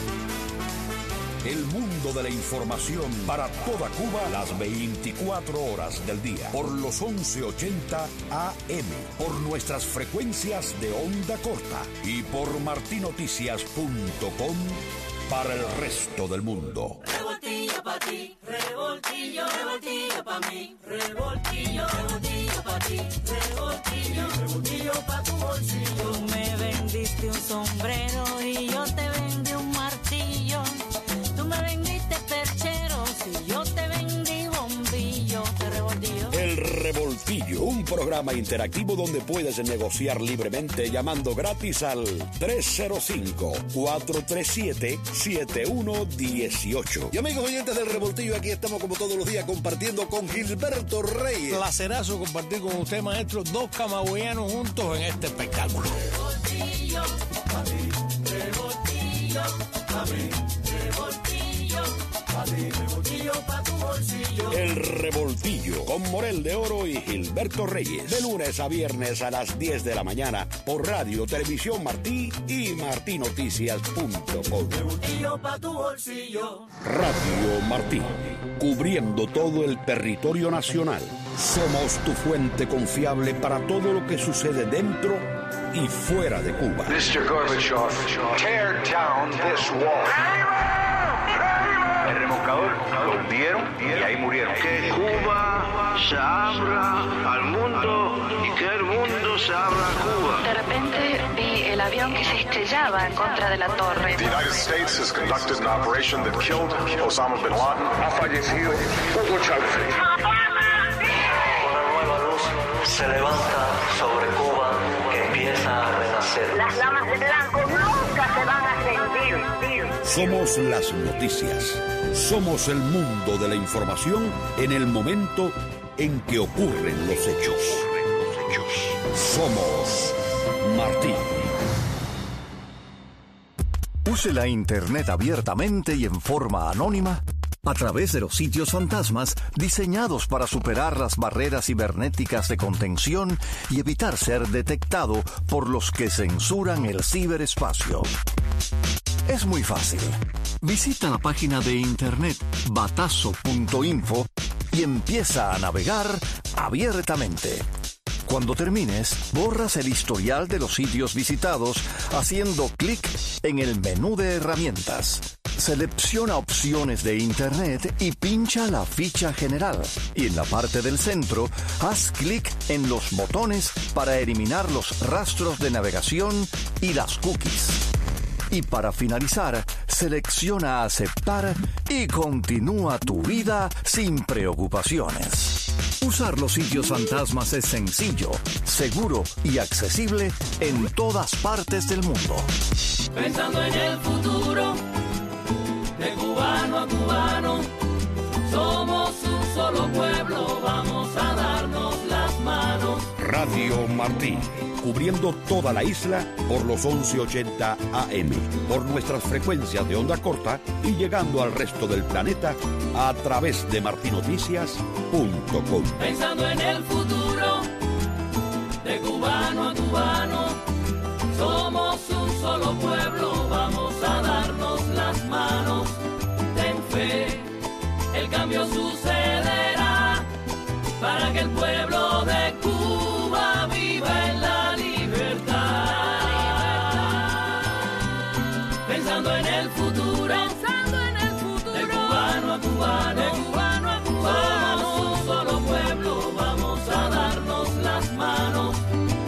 El mundo de la información para toda Cuba las veinticuatro horas del día. Por los once ochenta A M. Por nuestras frecuencias de onda corta. Y por martin noticias punto com para el resto del mundo. Revoltillo pa' ti, revoltillo, revoltillo pa' mí, revoltillo, revoltillo pa' ti, revoltillo, revoltillo pa' tu bolsillo. Tú me vendiste un sombrero y yo te vendí un martillo. Tú me vendiste perchero y yo te vendí bombillo. Te revoltillo. El Revoltillo, un programa interactivo donde puedes negociar libremente llamando gratis al tres cero cinco, cuatro tres siete, siete uno uno ocho. Y amigos oyentes del Revoltillo, aquí estamos como todos los días compartiendo con Gilberto Reyes. Placerazo compartir con usted, maestro, dos camagüeyanos juntos en este espectáculo. Revoltillo, pa' mí, revoltillo, pa' mí, revoltillo, pa' mí, revoltillo pa' tu bolsillo. El Revoltillo con Morel de Oro y Gilberto Reyes. De lunes a viernes a las diez de la mañana por Radio Televisión Martí y martin noticias punto com. Revoltillo pa' tu bolsillo. Radio Martí, cubriendo todo el territorio nacional. Somos tu fuente confiable para todo lo que sucede dentro y fuera de Cuba. mister Gorbachev, tear down this wall. El remolcador lo hundieron y ahí murieron. Que Cuba se abra al mundo y que el mundo se abra a Cuba. De repente vi el avión que se estrellaba en contra de la torre. The United States has conducted an operation that killed Osama bin Laden. Ha fallecido Hugo Chávez. Una nueva luz se levanta sobre Cuba que empieza a renacer. Las damas de blanco nunca se van a rendir. Somos las noticias. Somos el mundo de la información en el momento en que ocurren los hechos. Somos Martí. Use la Internet abiertamente y en forma anónima a través de los sitios fantasmas diseñados para superar las barreras cibernéticas de contención y evitar ser detectado por los que censuran el ciberespacio. Es muy fácil. Visita la página de internet batazo punto info y empieza a navegar abiertamente. Cuando termines, borras el historial de los sitios visitados haciendo clic en el menú de herramientas. Selecciona opciones de Internet y pincha la ficha general. Y en la parte del centro, haz clic en los botones para eliminar los rastros de navegación y las cookies. Y para finalizar, selecciona aceptar y continúa tu vida sin preocupaciones. Usar los sitios fantasmas es sencillo, seguro y accesible en todas partes del mundo. Pensando en el futuro, de cubano a cubano, somos un solo pueblo, vamos a darnos las manos. Radio Martí, cubriendo toda la isla por los once ochenta A M, por nuestras frecuencias de onda corta y llegando al resto del planeta a través de martin noticias punto com. Pensando en el futuro, de cubano a cubano, somos un solo pueblo, vamos a darnos las manos. Ten fe, el cambio sucederá para que el pueblo de Cuba viva en la libertad. Pensando en el futuro, pensando en el futuro, de cubano a cubano, de cubano a cubano, somos un solo pueblo, vamos a darnos las manos.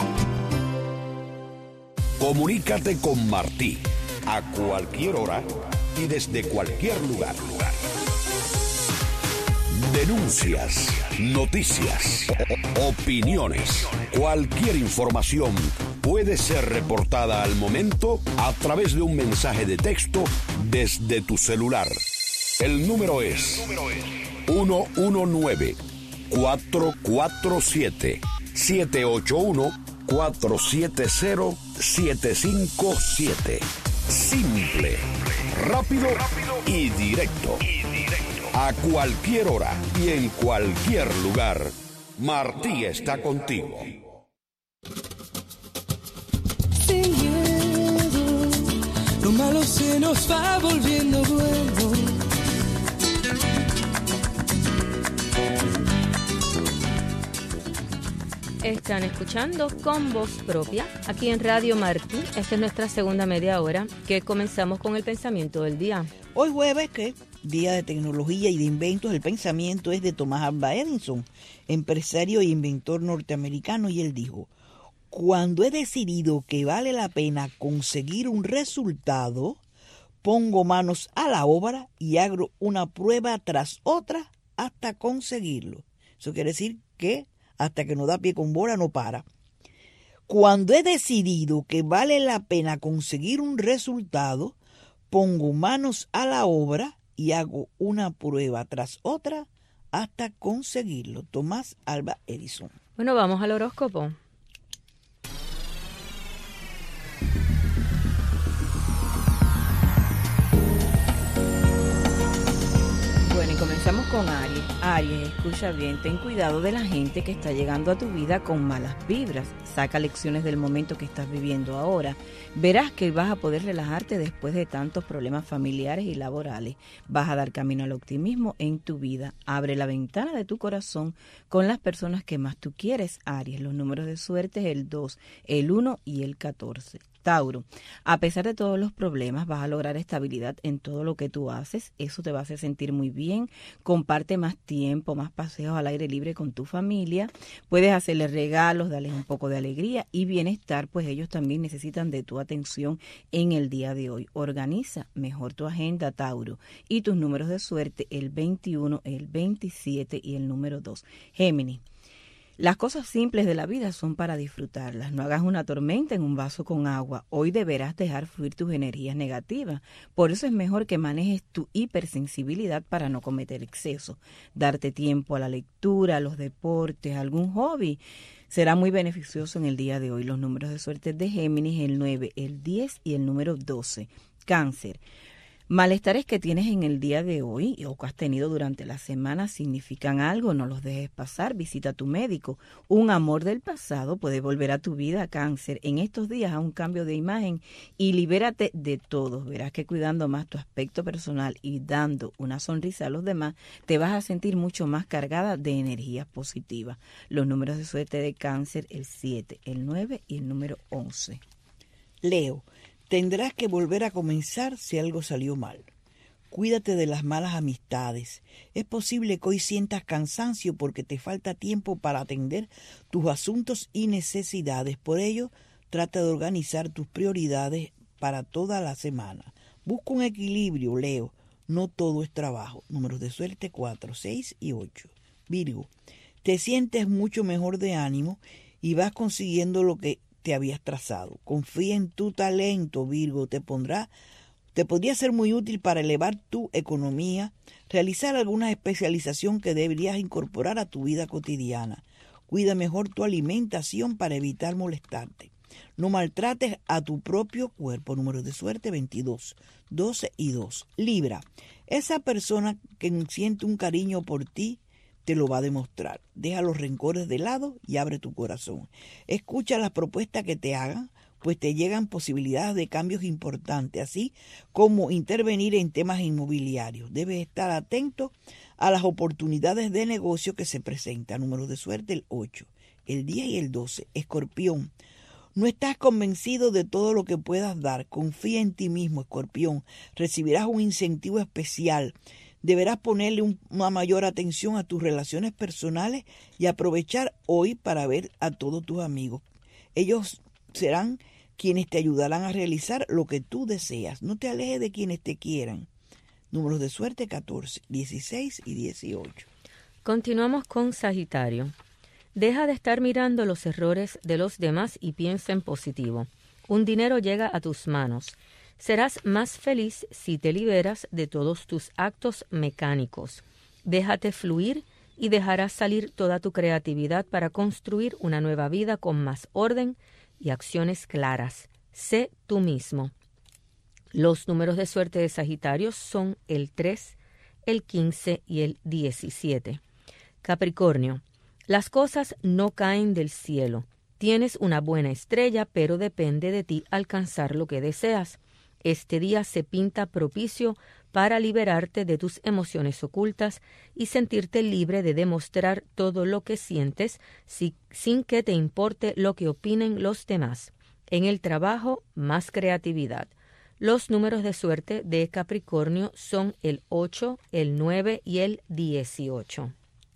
Comunícate con Martí a cualquier hora y desde cualquier lugar. Denuncias, noticias, opiniones, cualquier información puede ser reportada al momento a través de un mensaje de texto desde tu celular. El número es uno uno nueve, cuatro cuatro siete, siete ocho uno, cuatro siete cero, siete cinco siete. Simple, rápido y directo. A cualquier hora y en cualquier lugar, Martí está contigo. Sin miedo, lo malo se nos va volviendo bueno. Están escuchando Con Voz Propia, aquí en Radio Martí. Esta es nuestra segunda media hora, que comenzamos con el pensamiento del día. Hoy jueves, que Día de Tecnología y de Inventos, el pensamiento es de Thomas Alva Edison, empresario e inventor norteamericano, y él dijo: cuando he decidido que vale la pena conseguir un resultado, pongo manos a la obra y hago una prueba tras otra hasta conseguirlo. Eso quiere decir que hasta que no da pie con bola no para. Cuando he decidido que vale la pena conseguir un resultado, pongo manos a la obra y hago una prueba tras otra hasta conseguirlo. Thomas Alva Edison. Bueno, vamos al horóscopo. Bueno, y comenzamos con Aries. Aries, escucha bien, ten cuidado de la gente que está llegando a tu vida con malas vibras. Saca lecciones del momento que estás viviendo ahora. Verás que vas a poder relajarte después de tantos problemas familiares y laborales. Vas a dar camino al optimismo en tu vida. Abre la ventana de tu corazón con las personas que más tú quieres, Aries. Los números de suerte es el dos, el uno y el catorce. Tauro, a pesar de todos los problemas, vas a lograr estabilidad en todo lo que tú haces. Eso te va a hacer sentir muy bien. Comparte más tiempo, más paseos al aire libre con tu familia. Puedes hacerles regalos, darles un poco de alegría y bienestar, pues ellos también necesitan de tu atención en el día de hoy. Organiza mejor tu agenda, Tauro. Y tus números de suerte, el veintiuno, el veintisiete y el número dos. Géminis. Las cosas simples de la vida son para disfrutarlas. No hagas una tormenta en un vaso con agua. Hoy deberás dejar fluir tus energías negativas. Por eso es mejor que manejes tu hipersensibilidad para no cometer exceso. Darte tiempo a la lectura, a los deportes, a algún hobby será muy beneficioso en el día de hoy. Los números de suerte de Géminis, el nueve, el diez y el número doce. Cáncer. Malestares que tienes en el día de hoy o que has tenido durante la semana significan algo, no los dejes pasar, visita a tu médico. Un amor del pasado puede volver a tu vida, Cáncer. En estos días haz un cambio de imagen y libérate de todo. Verás que cuidando más tu aspecto personal y dando una sonrisa a los demás, te vas a sentir mucho más cargada de energías positivas. Los números de suerte de Cáncer, el siete, el nueve y el número once. Leo. Tendrás que volver a comenzar si algo salió mal. Cuídate de las malas amistades. Es posible que hoy sientas cansancio porque te falta tiempo para atender tus asuntos y necesidades. Por ello, trata de organizar tus prioridades para toda la semana. Busca un equilibrio, Leo. No todo es trabajo. Números de suerte cuatro, seis y ocho. Virgo. Te sientes mucho mejor de ánimo y vas consiguiendo lo que te habías trazado. Confía en tu talento, Virgo. Te pondrá, te podría ser muy útil para elevar tu economía, realizar alguna especialización que deberías incorporar a tu vida cotidiana. Cuida mejor tu alimentación para evitar molestarte. No maltrates a tu propio cuerpo. Números de suerte veintidós, doce y dos. Libra. Esa persona que siente un cariño por ti te lo va a demostrar. Deja los rencores de lado y abre tu corazón. Escucha las propuestas que te hagan, pues te llegan posibilidades de cambios importantes, así como intervenir en temas inmobiliarios. Debes estar atento a las oportunidades de negocio que se presentan. Números de suerte el ocho, el diez y el doce. Escorpión. No estás convencido de todo lo que puedas dar. Confía en ti mismo, Escorpión. Recibirás un incentivo especial. Deberás ponerle un, una mayor atención a tus relaciones personales y aprovechar hoy para ver a todos tus amigos. Ellos serán quienes te ayudarán a realizar lo que tú deseas. No te alejes de quienes te quieran. Números de suerte catorce, dieciséis y dieciocho. Continuamos con Sagitario. Deja de estar mirando los errores de los demás y piensa en positivo. Un dinero llega a tus manos. Serás más feliz si te liberas de todos tus actos mecánicos. Déjate fluir y dejarás salir toda tu creatividad para construir una nueva vida con más orden y acciones claras. Sé tú mismo. Los números de suerte de Sagitario son el tres, el quince y el diecisiete. Capricornio, las cosas no caen del cielo. Tienes una buena estrella, pero depende de ti alcanzar lo que deseas. Este día se pinta propicio para liberarte de tus emociones ocultas y sentirte libre de demostrar todo lo que sientes si, sin que te importe lo que opinen los demás. En el trabajo, más creatividad. Los números de suerte de Capricornio son el ocho, el nueve y el dieciocho.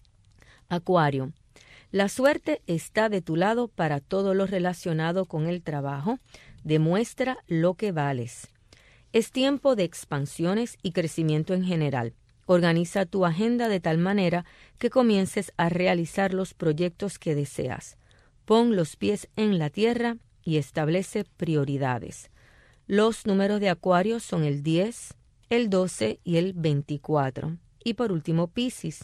Acuario. La suerte está de tu lado para todo lo relacionado con el trabajo. Demuestra lo que vales. Es tiempo de expansiones y crecimiento en general. Organiza tu agenda de tal manera que comiences a realizar los proyectos que deseas. Pon los pies en la tierra y establece prioridades. Los números de Acuario son el diez, el doce y el veinticuatro. Y por último, Piscis.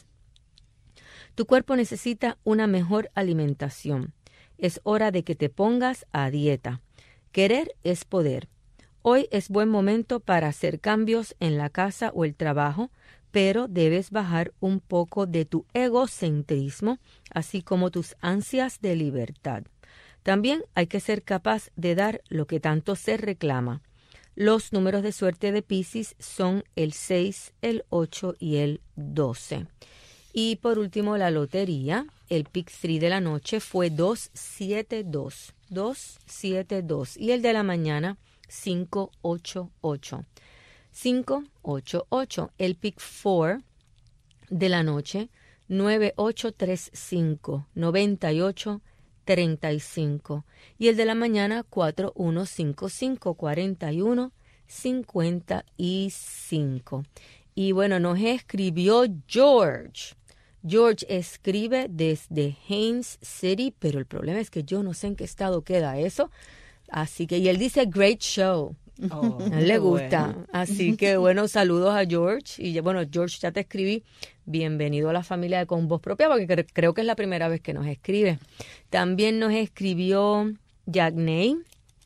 Tu cuerpo necesita una mejor alimentación. Es hora de que te pongas a dieta. Querer es poder. Hoy es buen momento para hacer cambios en la casa o el trabajo, pero debes bajar un poco de tu egocentrismo, así como tus ansias de libertad. También hay que ser capaz de dar lo que tanto se reclama. Los números de suerte de Piscis son el seis, el ocho y el doce. Y por último, la lotería, el pick tres de la noche fue dos siete dos, dos siete dos y el de la mañana cinco ocho ocho. cinco ocho ocho, el pick cuatro de la noche nueve ocho tres cinco, noventa y ocho treinta y cinco y el de la mañana cuatro uno cinco cinco, cuarenta y uno cincuenta y cinco. Y bueno, nos escribió George. George escribe desde Haines City, pero el problema es que yo no sé en qué estado queda eso. Así que, y él dice, great show. Oh, a él le gusta. Bueno. Así que, bueno, saludos a George. Y bueno, George, ya te escribí. Bienvenido a la familia de Con Voz Propia, porque cre- creo que es la primera vez que nos escribe. También nos escribió Yagney.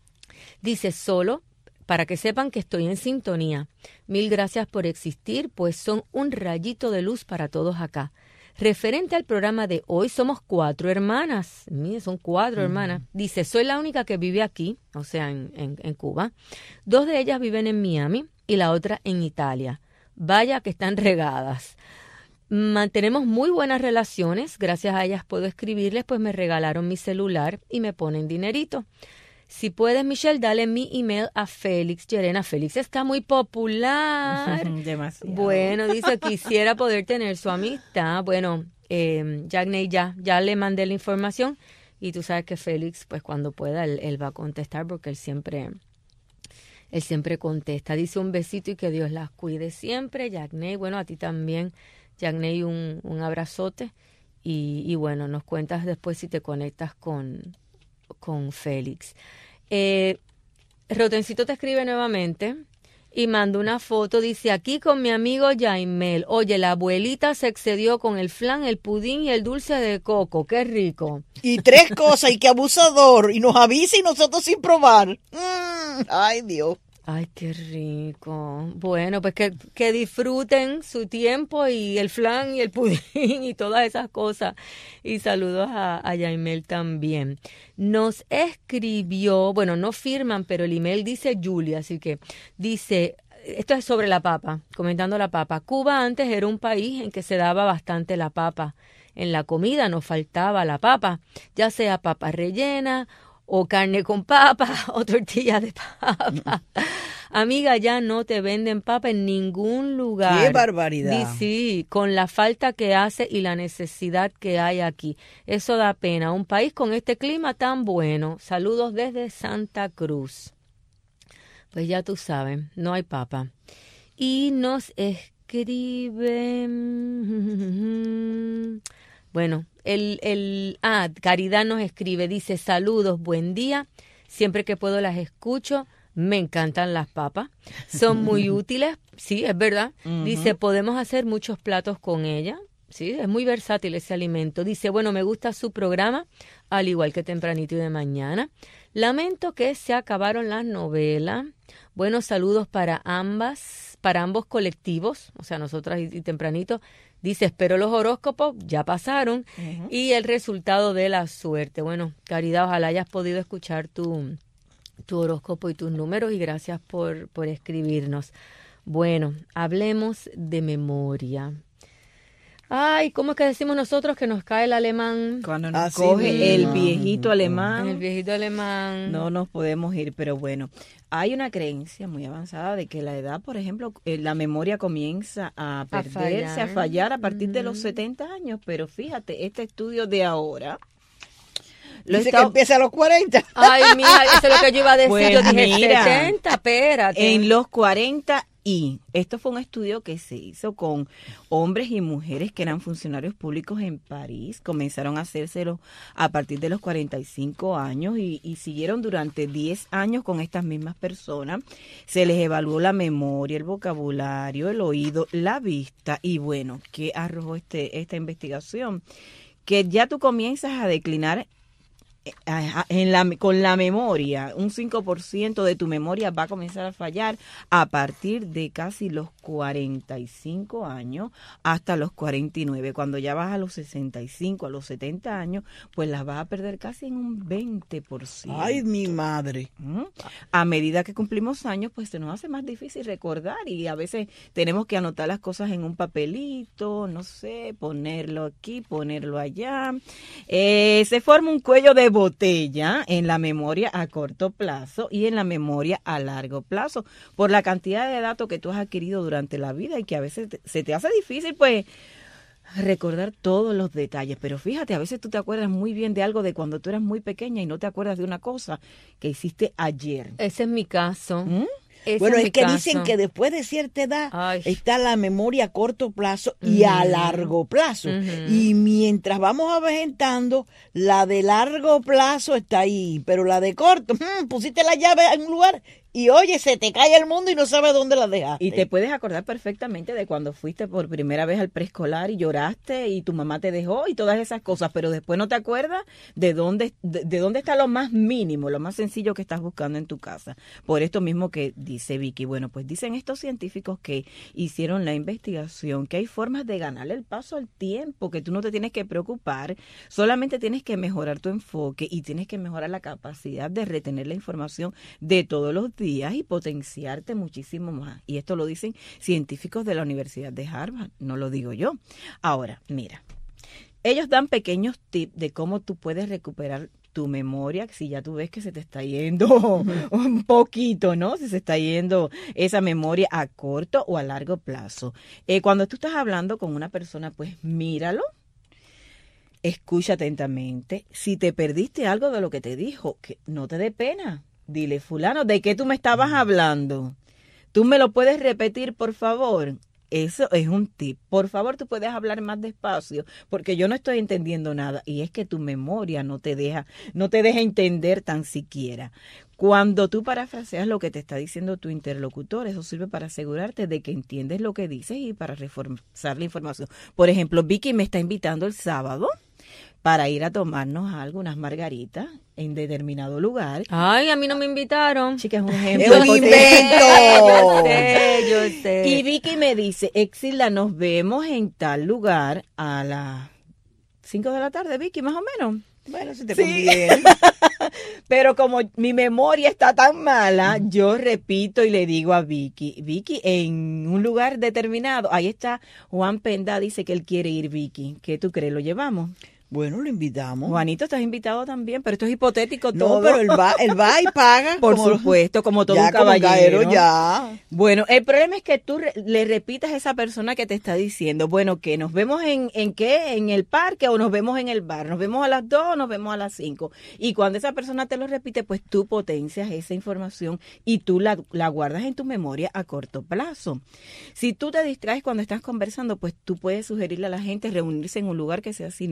Dice, solo para que sepan que estoy en sintonía. Mil gracias por existir, pues son un rayito de luz para todos acá. Referente al programa de hoy, somos cuatro hermanas. Mire, son cuatro uh-huh. hermanas. Dice, soy la única que vive aquí, o sea, en, en, en Cuba. Dos de ellas viven en Miami y la otra en Italia. Vaya que están regadas. Mantenemos muy buenas relaciones. Gracias a ellas puedo escribirles, pues me regalaron mi celular y me ponen dinerito. Si puedes, Michelle, dale mi email a Félix Llerena. Félix está muy popular. Demasiado. Bueno, dice, quisiera poder tener su amistad. Bueno, eh, Jagney ya, ya le mandé la información y tú sabes que Félix, pues cuando pueda, él, él va a contestar porque él siempre, él siempre contesta. Dice un besito y que Dios las cuide siempre. Jagney, bueno, a ti también, Jagney, un, un abrazote. Y, y bueno, nos cuentas después si te conectas con... con Félix. Eh, Rotencito te escribe nuevamente y manda una foto, dice, aquí con mi amigo Jaimel. Oye, la abuelita se excedió con el flan, el pudín y el dulce de coco. ¡Qué rico! Y tres cosas, y qué abusador, y nos avisa y nosotros sin probar. Mm, ¡ay, Dios! Ay, qué rico. Bueno, pues que, que disfruten su tiempo y el flan y el pudín y todas esas cosas. Y saludos a, a Yaimel también. Nos escribió, bueno, no firman, pero el email dice Julia, así que dice, esto es sobre la papa, comentando la papa. Cuba antes era un país en que se daba bastante la papa. En la comida nos faltaba la papa, ya sea papa rellena o carne con papa, o tortilla de papa. Amiga, ya no te venden papa en ningún lugar. ¡Qué barbaridad! Sí, sí, con la falta que hace y la necesidad que hay aquí. Eso da pena. Un país con este clima tan bueno. Saludos desde Santa Cruz. Pues ya tú sabes, no hay papa. Y nos escriben... Bueno, el, el, ah, Caridad nos escribe, dice, saludos, buen día, siempre que puedo las escucho, me encantan las papas, son muy útiles, sí, es verdad, uh-huh. Dice, podemos hacer muchos platos con ella, Sí, es muy versátil ese alimento. Dice, bueno, me gusta su programa, al igual que tempranito y de mañana. Lamento que se acabaron las novelas. Buenos saludos para ambas, para ambos colectivos, o sea, nosotras y, y tempranito. Dice, espero los horóscopos, ya pasaron, uh-huh. y el resultado de la suerte. Bueno, Caridad, ojalá hayas podido escuchar tu, tu horóscopo y tus números, y gracias por, por escribirnos. Bueno, hablemos de memoria. Ay, ¿cómo es que decimos nosotros que nos cae el alemán? Cuando nos Así coge mismo. el viejito alemán. El viejito alemán. No nos podemos ir, pero bueno, hay una creencia muy avanzada de que la edad, por ejemplo, eh, la memoria comienza a perderse, a fallar, a, fallar a partir uh-huh. de los setenta años, pero fíjate, este estudio de ahora... Lo Dice está... que empieza a los cuarenta. Ay, mira, eso es lo que yo iba a decir. Pues yo dije mira, setenta, espérate. En los cuarenta y esto fue un estudio que se hizo con hombres y mujeres que eran funcionarios públicos en París. Comenzaron a hacérselo a partir de los cuarenta y cinco años y, y siguieron durante diez años con estas mismas personas. Se les evaluó la memoria, el vocabulario, el oído, la vista y bueno, ¿qué arrojó este, esta investigación? Que ya tú comienzas a declinar en la, con la memoria, un cinco por ciento de tu memoria va a comenzar a fallar a partir de casi los cuarenta y cinco años hasta los cuarenta y nueve. Cuando ya vas a los sesenta y cinco, a los setenta años, pues las vas a perder casi en un veinte por ciento. ¡Ay, mi madre! ¿Mm? A medida que cumplimos años, pues se nos hace más difícil recordar y a veces tenemos que anotar las cosas en un papelito, no sé, ponerlo aquí, ponerlo allá. Eh, se forma un cuello de botella en la memoria a corto plazo y en la memoria a largo plazo por la cantidad de datos que tú has adquirido durante la vida y que a veces te, se te hace difícil pues recordar todos los detalles, pero fíjate, a veces tú te acuerdas muy bien de algo de cuando tú eras muy pequeña y no te acuerdas de una cosa que hiciste ayer. Ese es mi caso. ¿Mm? Ese bueno, es, es que caso. dicen que después de cierta edad Ay. está la memoria a corto plazo y uh-huh. a largo plazo. Uh-huh. Y mientras vamos avejentando, la de largo plazo está ahí, pero la de corto, hmm, pusiste la llave en un lugar y oye, se te cae el mundo y no sabes dónde la dejaste. Y te puedes acordar perfectamente de cuando fuiste por primera vez al preescolar y lloraste y tu mamá te dejó y todas esas cosas, pero después no te acuerdas de dónde, de, de dónde está lo más mínimo, lo más sencillo que estás buscando en tu casa. Por esto mismo que dice Vicky. Bueno, pues dicen estos científicos que hicieron la investigación que hay formas de ganarle el paso al tiempo, que tú no te tienes que preocupar, solamente tienes que mejorar tu enfoque y tienes que mejorar la capacidad de retener la información de todos los días y potenciarte muchísimo más. Y esto lo dicen científicos de la Universidad de Harvard, no lo digo yo. Ahora, mira, ellos dan pequeños tips de cómo tú puedes recuperar tu memoria, si ya tú ves que se te está yendo un poquito, ¿no? Si se está yendo esa memoria a corto o a largo plazo. Eh, cuando tú estás hablando con una persona, pues míralo, escucha atentamente. Si te perdiste algo de lo que te dijo, que no te dé pena. Dile, fulano, ¿de qué tú me estabas hablando? ¿Tú me lo puedes repetir, por favor? Eso es un tip. Por favor, tú puedes hablar más despacio, porque yo no estoy entendiendo nada. Y es que tu memoria no te deja, no te deja entender tan siquiera. Cuando tú parafraseas lo que te está diciendo tu interlocutor, eso sirve para asegurarte de que entiendes lo que dices y para reforzar la información. Por ejemplo, Vicky me está invitando el sábado para ir a tomarnos algo, unas margaritas en determinado lugar. Ay, a mí no me invitaron. Chica, es un ejemplo. ¡Es un invento! Yo sé, yo sé. Y Vicky me dice, Exila, nos vemos en tal lugar a las cinco de la tarde, Vicky, más o menos. Bueno, si te sí. conviene. Pero como mi memoria está tan mala, yo repito y le digo a Vicky, Vicky, en un lugar determinado, ahí está Juan Penda, dice que él quiere ir, Vicky. ¿Qué tú crees? ¿Lo llevamos? Bueno, lo invitamos. Juanito, estás invitado también, pero esto es hipotético no, todo. No, pero él va, él va y paga. Por como, supuesto, como todo ya, un caballero. Como ya. Bueno, el problema es que tú re, le repitas a esa persona que te está diciendo, bueno, que nos vemos en, en qué, en el parque o nos vemos en el bar, nos vemos a las dos o nos vemos a las cinco. Y cuando esa persona te lo repite, pues tú potencias esa información y tú la, la guardas en tu memoria a corto plazo. Si tú te distraes cuando estás conversando, pues tú puedes sugerirle a la gente reunirse en un lugar que sea silencioso.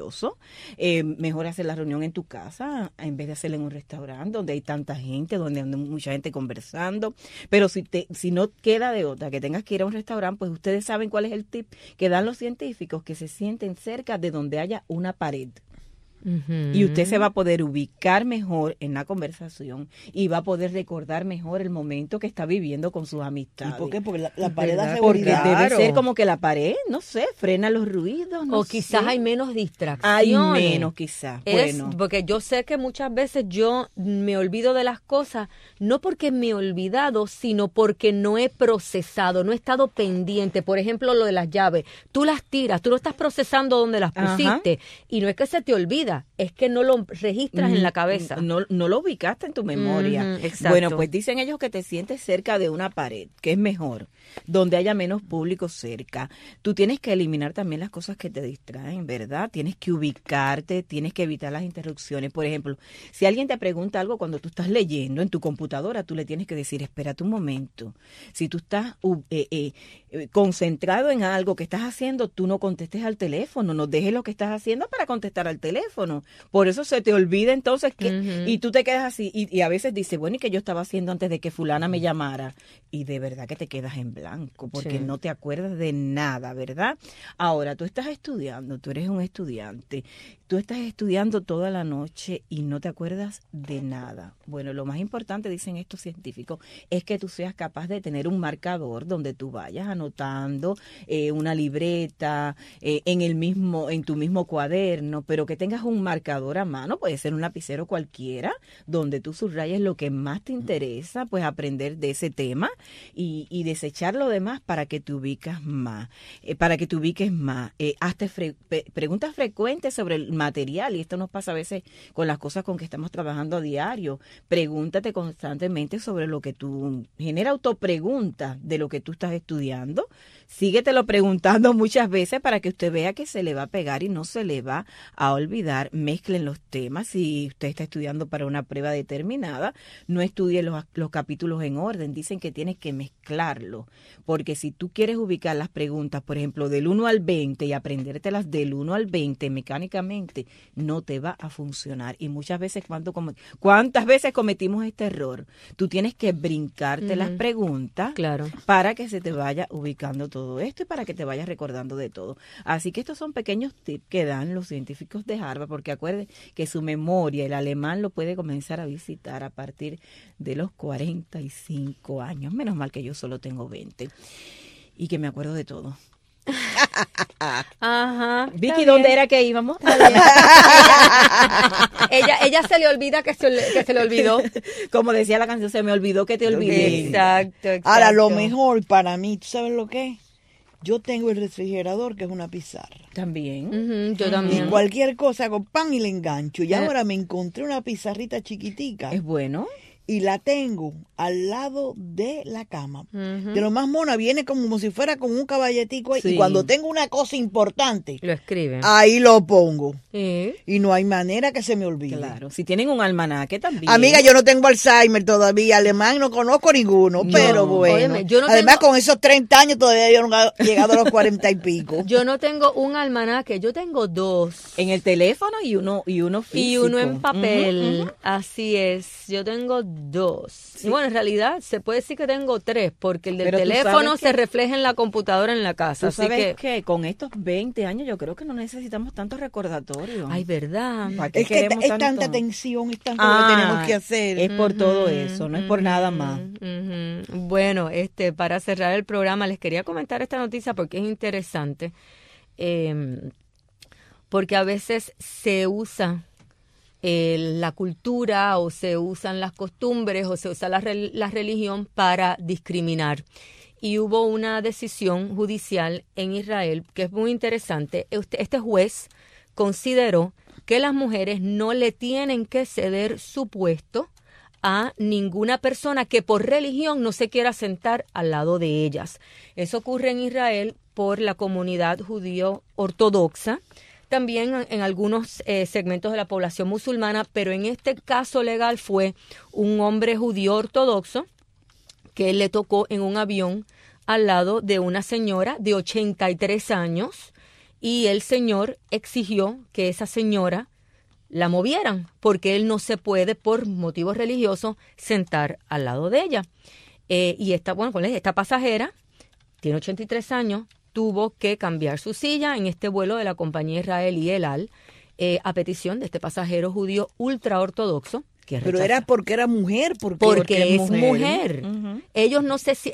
peligroso. Eh, mejor hacer la reunión en tu casa en vez de hacerla en un restaurante donde hay tanta gente, donde hay mucha gente conversando. Pero si te, si no queda de otra que tengas que ir a un restaurante, pues ustedes saben cuál es el tip que dan los científicos, que se sienten cerca de donde haya una pared. Uh-huh. Y usted se va a poder ubicar mejor en la conversación y va a poder recordar mejor el momento que está viviendo con sus amistades. ¿Y por qué? Porque la, la pared da Porque seguridad. debe ser como que la pared, no sé, frena los ruidos. No o quizás sé. hay menos distracciones. Hay menos quizás. Es, bueno. Porque yo sé que muchas veces yo me olvido de las cosas, no porque me he olvidado, sino porque no he procesado, no he estado pendiente. Por ejemplo, lo de las llaves. Tú las tiras, tú no estás procesando donde las pusiste. Ajá. Y no es que se te olvida, es que no lo registras mm, en la cabeza. No, no lo ubicaste en tu memoria. Mm, exacto. Bueno, pues dicen ellos que te sientes cerca de una pared, que es mejor, donde haya menos público cerca. Tú tienes que eliminar también las cosas que te distraen, ¿verdad? Tienes que ubicarte, tienes que evitar las interrupciones. Por ejemplo, si alguien te pregunta algo cuando tú estás leyendo en tu computadora, tú le tienes que decir, espérate un momento. Si tú estás uh, eh, eh, concentrado en algo que estás haciendo, tú no contestes al teléfono, no dejes lo que estás haciendo para contestar al teléfono. Por eso se te olvida entonces que, uh-huh. y tú te quedas así, y, y a veces dices, bueno, ¿y qué yo estaba haciendo antes de que fulana me llamara? Y de verdad que te quedas en blanco, porque sí. no te acuerdas de nada, ¿verdad? Ahora, tú estás estudiando, tú eres un estudiante, tú estás estudiando toda la noche y no te acuerdas de nada. Bueno, lo más importante, dicen estos científicos, es que tú seas capaz de tener un marcador donde tú vayas anotando eh, una libreta, eh, en el mismo, en tu mismo cuaderno, pero que tengas un marcador a mano, puede ser un lapicero cualquiera, donde tú subrayes lo que más te interesa, pues aprender de ese tema y, y desechar lo demás para que te ubicas más, eh, para que te ubiques más. Eh, hazte fre- pe- preguntas frecuentes sobre el material, y esto nos pasa a veces con las cosas con que estamos trabajando a diario. Pregúntate constantemente sobre lo que tú, genera autopreguntas de lo que tú estás estudiando, síguetelo preguntando muchas veces para que usted vea que se le va a pegar y no se le va a olvidar. Mezclen los temas. Si usted está estudiando para una prueba determinada, no estudie los, los capítulos en orden. Dicen que tienes que mezclarlo, porque si tú quieres ubicar las preguntas, por ejemplo, del uno al veinte y aprendértelas del uno al veinte mecánicamente, no te va a funcionar. Y muchas veces, ¿cuánto come, ¿cuántas veces cometimos este error? Tú tienes que brincarte uh-huh. las preguntas claro. para que se te vaya ubicando todo esto y para que te vayas recordando de todo. Así que estos son pequeños tips que dan los científicos de Harvard, porque acuérdense que su memoria, el alemán lo puede comenzar a visitar a partir de los cuarenta y cinco años. Menos mal que yo solo tengo veinte y que me acuerdo de todo. Ajá. Vicky, ¿dónde era que íbamos? ella, ella se le olvida que se le, que se le olvidó. Como decía la canción, se me olvidó que te olvidé. Exacto, exacto. Ahora, lo mejor para mí, ¿tú sabes lo que es? Yo tengo el refrigerador, que es una pizarra. También. Uh-huh, yo también. Y cualquier cosa hago pan y le engancho. Y eh. ahora me encontré una pizarrita chiquitica. Es bueno. Y la tengo al lado de la cama. Uh-huh. De lo más mona, viene como si fuera con un caballetico ahí. Sí. Y cuando tengo una cosa importante, lo escriben. Ahí lo pongo. ¿Eh? Y no hay manera que se me olvide. Claro. Si tienen un almanaque también. Amiga, yo no tengo Alzheimer todavía. Alemán no conozco ninguno. No. Pero bueno. Óyeme, yo no Además, tengo... con esos treinta años todavía yo no he llegado a los cuarenta y pico. Yo no tengo un almanaque. Yo tengo dos. En el teléfono y uno, y uno físico. Y uno en papel. Uh-huh, uh-huh. Así es. Yo tengo dos. Sí. Bueno, en realidad se puede decir que tengo tres, porque el del Pero teléfono se refleja en la computadora en la casa. ¿Tú así sabes que... que con estos veinte años yo creo que no necesitamos tantos recordatorios? Ay, ¿verdad? Es que es tanto? tanta tensión, es tanto ah, lo que tenemos que hacer. Es por uh-huh, todo eso, no uh-huh, es por nada más. Uh-huh. Bueno, este, para cerrar el programa les quería comentar esta noticia porque es interesante, eh, porque a veces se usa Eh, la cultura o se usan las costumbres o se usa la, la religión para discriminar. Y hubo una decisión judicial en Israel que es muy interesante. Este, este juez consideró que las mujeres no le tienen que ceder su puesto a ninguna persona que por religión no se quiera sentar al lado de ellas. Eso ocurre en Israel por la comunidad judío ortodoxa, también en algunos eh, segmentos de la población musulmana, pero en este caso legal fue un hombre judío ortodoxo que le tocó en un avión al lado de una señora de ochenta y tres años y el señor exigió que esa señora la movieran, porque él no se puede, por motivos religiosos, sentar al lado de ella. Eh, y esta, bueno, esta pasajera tiene ochenta y tres años, tuvo que cambiar su silla en este vuelo de la compañía Israelí El Al, eh, a petición de este pasajero judío ultraortodoxo. Que Pero era porque era mujer, porque, porque, porque es mujer. mujer. Uh-huh. Ellos no sé si...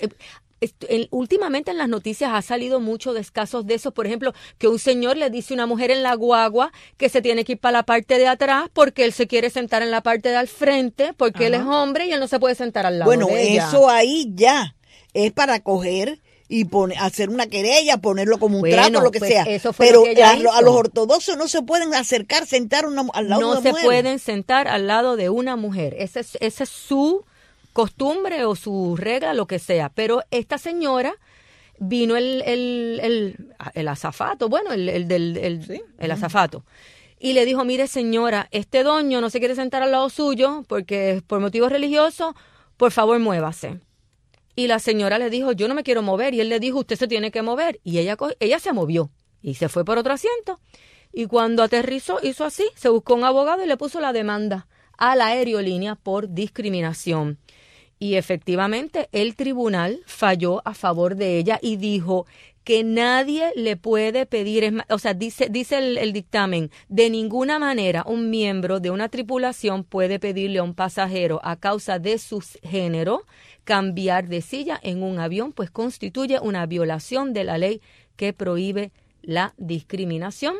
Eh, últimamente en las noticias ha salido mucho de casos de esos, por ejemplo, que un señor le dice a una mujer en la guagua que se tiene que ir para la parte de atrás porque él se quiere sentar en la parte de al frente, porque Ajá. él es hombre y él no se puede sentar al lado bueno, de ella. Bueno, eso ahí ya es para coger y poner, hacer una querella, ponerlo como un bueno, trato, lo que pues sea. Eso fue Pero lo que ella a, hizo. a los ortodoxos no se pueden acercar, sentar una, al lado no de una mujer. No se pueden sentar al lado de una mujer. Ese es, ese es su costumbre o su regla, lo que sea. Pero esta señora... Vino el, el, el, el azafato, bueno, el, el del el, ¿Sí? el azafato, y le dijo, mire señora, este doño no se quiere sentar al lado suyo porque por motivos religiosos, por favor muévase. Y la señora le dijo, yo no me quiero mover, y él le dijo, usted se tiene que mover, y ella, ella se movió y se fue por otro asiento, y cuando aterrizó hizo así, se buscó un abogado y le puso la demanda a la aerolínea por discriminación. Y efectivamente el tribunal falló a favor de ella y dijo que nadie le puede pedir, o sea, dice, dice el, el dictamen, de ninguna manera un miembro de una tripulación puede pedirle a un pasajero a causa de su género cambiar de silla en un avión, pues constituye una violación de la ley que prohíbe la discriminación.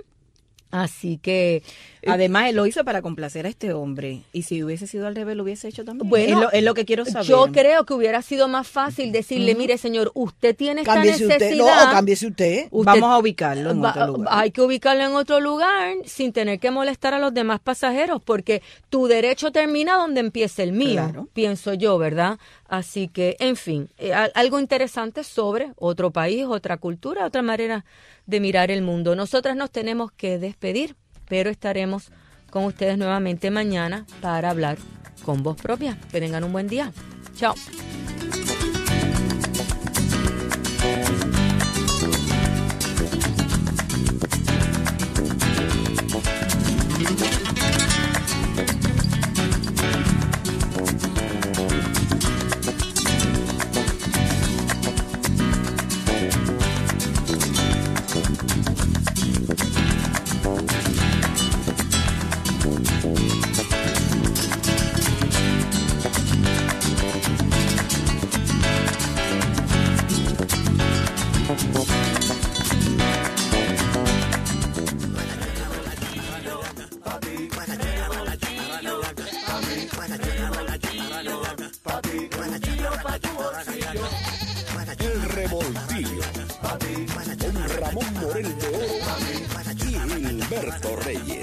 Así que... Además, él lo hizo para complacer a este hombre. Y si hubiese sido al revés, lo hubiese hecho también. Bueno, es lo, es lo que quiero saber. Yo creo que hubiera sido más fácil decirle, uh-huh. mire, señor, usted tiene esta cámbiese necesidad. Usted. No, cámbiese usted. usted. Vamos a ubicarlo en va, otro lugar. Hay que ubicarlo en otro lugar sin tener que molestar a los demás pasajeros, porque tu derecho termina donde empieza el mío, claro. pienso yo, ¿verdad? Así que, en fin, eh, algo interesante sobre otro país, otra cultura, otra manera de mirar el mundo. Nosotras nos tenemos que despedir, pero estaremos con ustedes nuevamente mañana para hablar con voz propia. Que tengan un buen día. Chao. El Revoltillo, con Ramón Morel de Oro y Gilberto Reyes.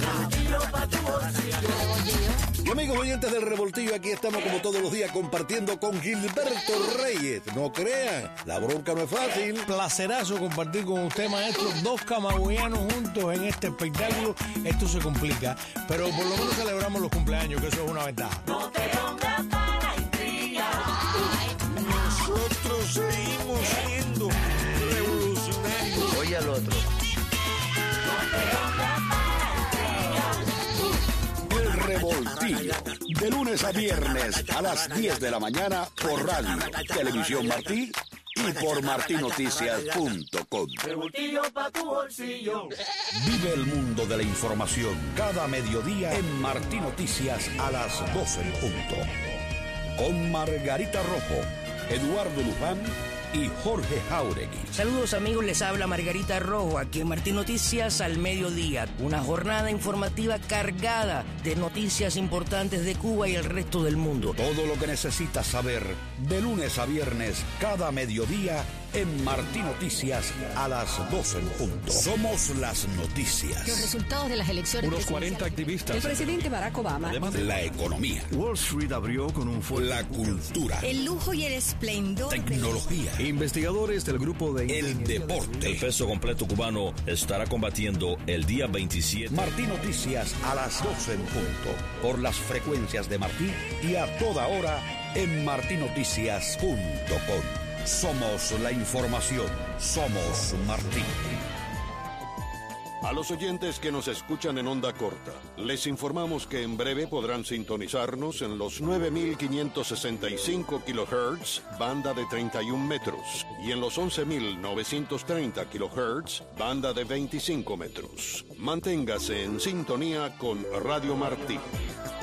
Y amigos oyentes del Revoltillo, aquí estamos como todos los días compartiendo con Gilberto Reyes. No crean, la bronca no es fácil. Placerazo compartir con usted, maestro, dos camagüeyanos juntos en este espectáculo. Esto se complica, pero por lo menos celebramos los cumpleaños, que eso es una ventaja. No te pongas para intrigar. Nosotros seguimos siendo revolucionarios. Oye al otro. El Revoltillo, de lunes a viernes a las diez de la mañana por radio, Televisión Martí y por martí noticias punto com. Revoltillo pa' tu bolsillo. Vive el mundo de la información cada mediodía en Martí Noticias a las doce en punto. Con Margarita Rojo, Eduardo Luján y Jorge Jauregui. Saludos amigos, les habla Margarita Rojo aquí en Martí Noticias al mediodía. Una jornada informativa cargada de noticias importantes de Cuba y el resto del mundo. Todo lo que necesitas saber de lunes a viernes cada mediodía en Martí Noticias a las doce en punto. Somos las noticias. Los resultados de las elecciones. Unos cuarenta activistas. El presidente Barack Obama. Además de la economía. Wall Street abrió con un fuerte. La cultura. El lujo y el esplendor. Tecnología. Investigadores del grupo de... El deporte. El peso completo cubano estará combatiendo el día veintisiete. Martí Noticias a las doce en punto. Por las frecuencias de Martí y a toda hora en martí noticias punto com. Somos la información. Somos Martí. A los oyentes que nos escuchan en onda corta, les informamos que en breve podrán sintonizarnos en los nueve mil quinientos sesenta y cinco kilohertz, banda de treinta y un metros, y en los once mil novecientos treinta kilohertz, banda de veinticinco metros. Manténgase en sintonía con Radio Martí.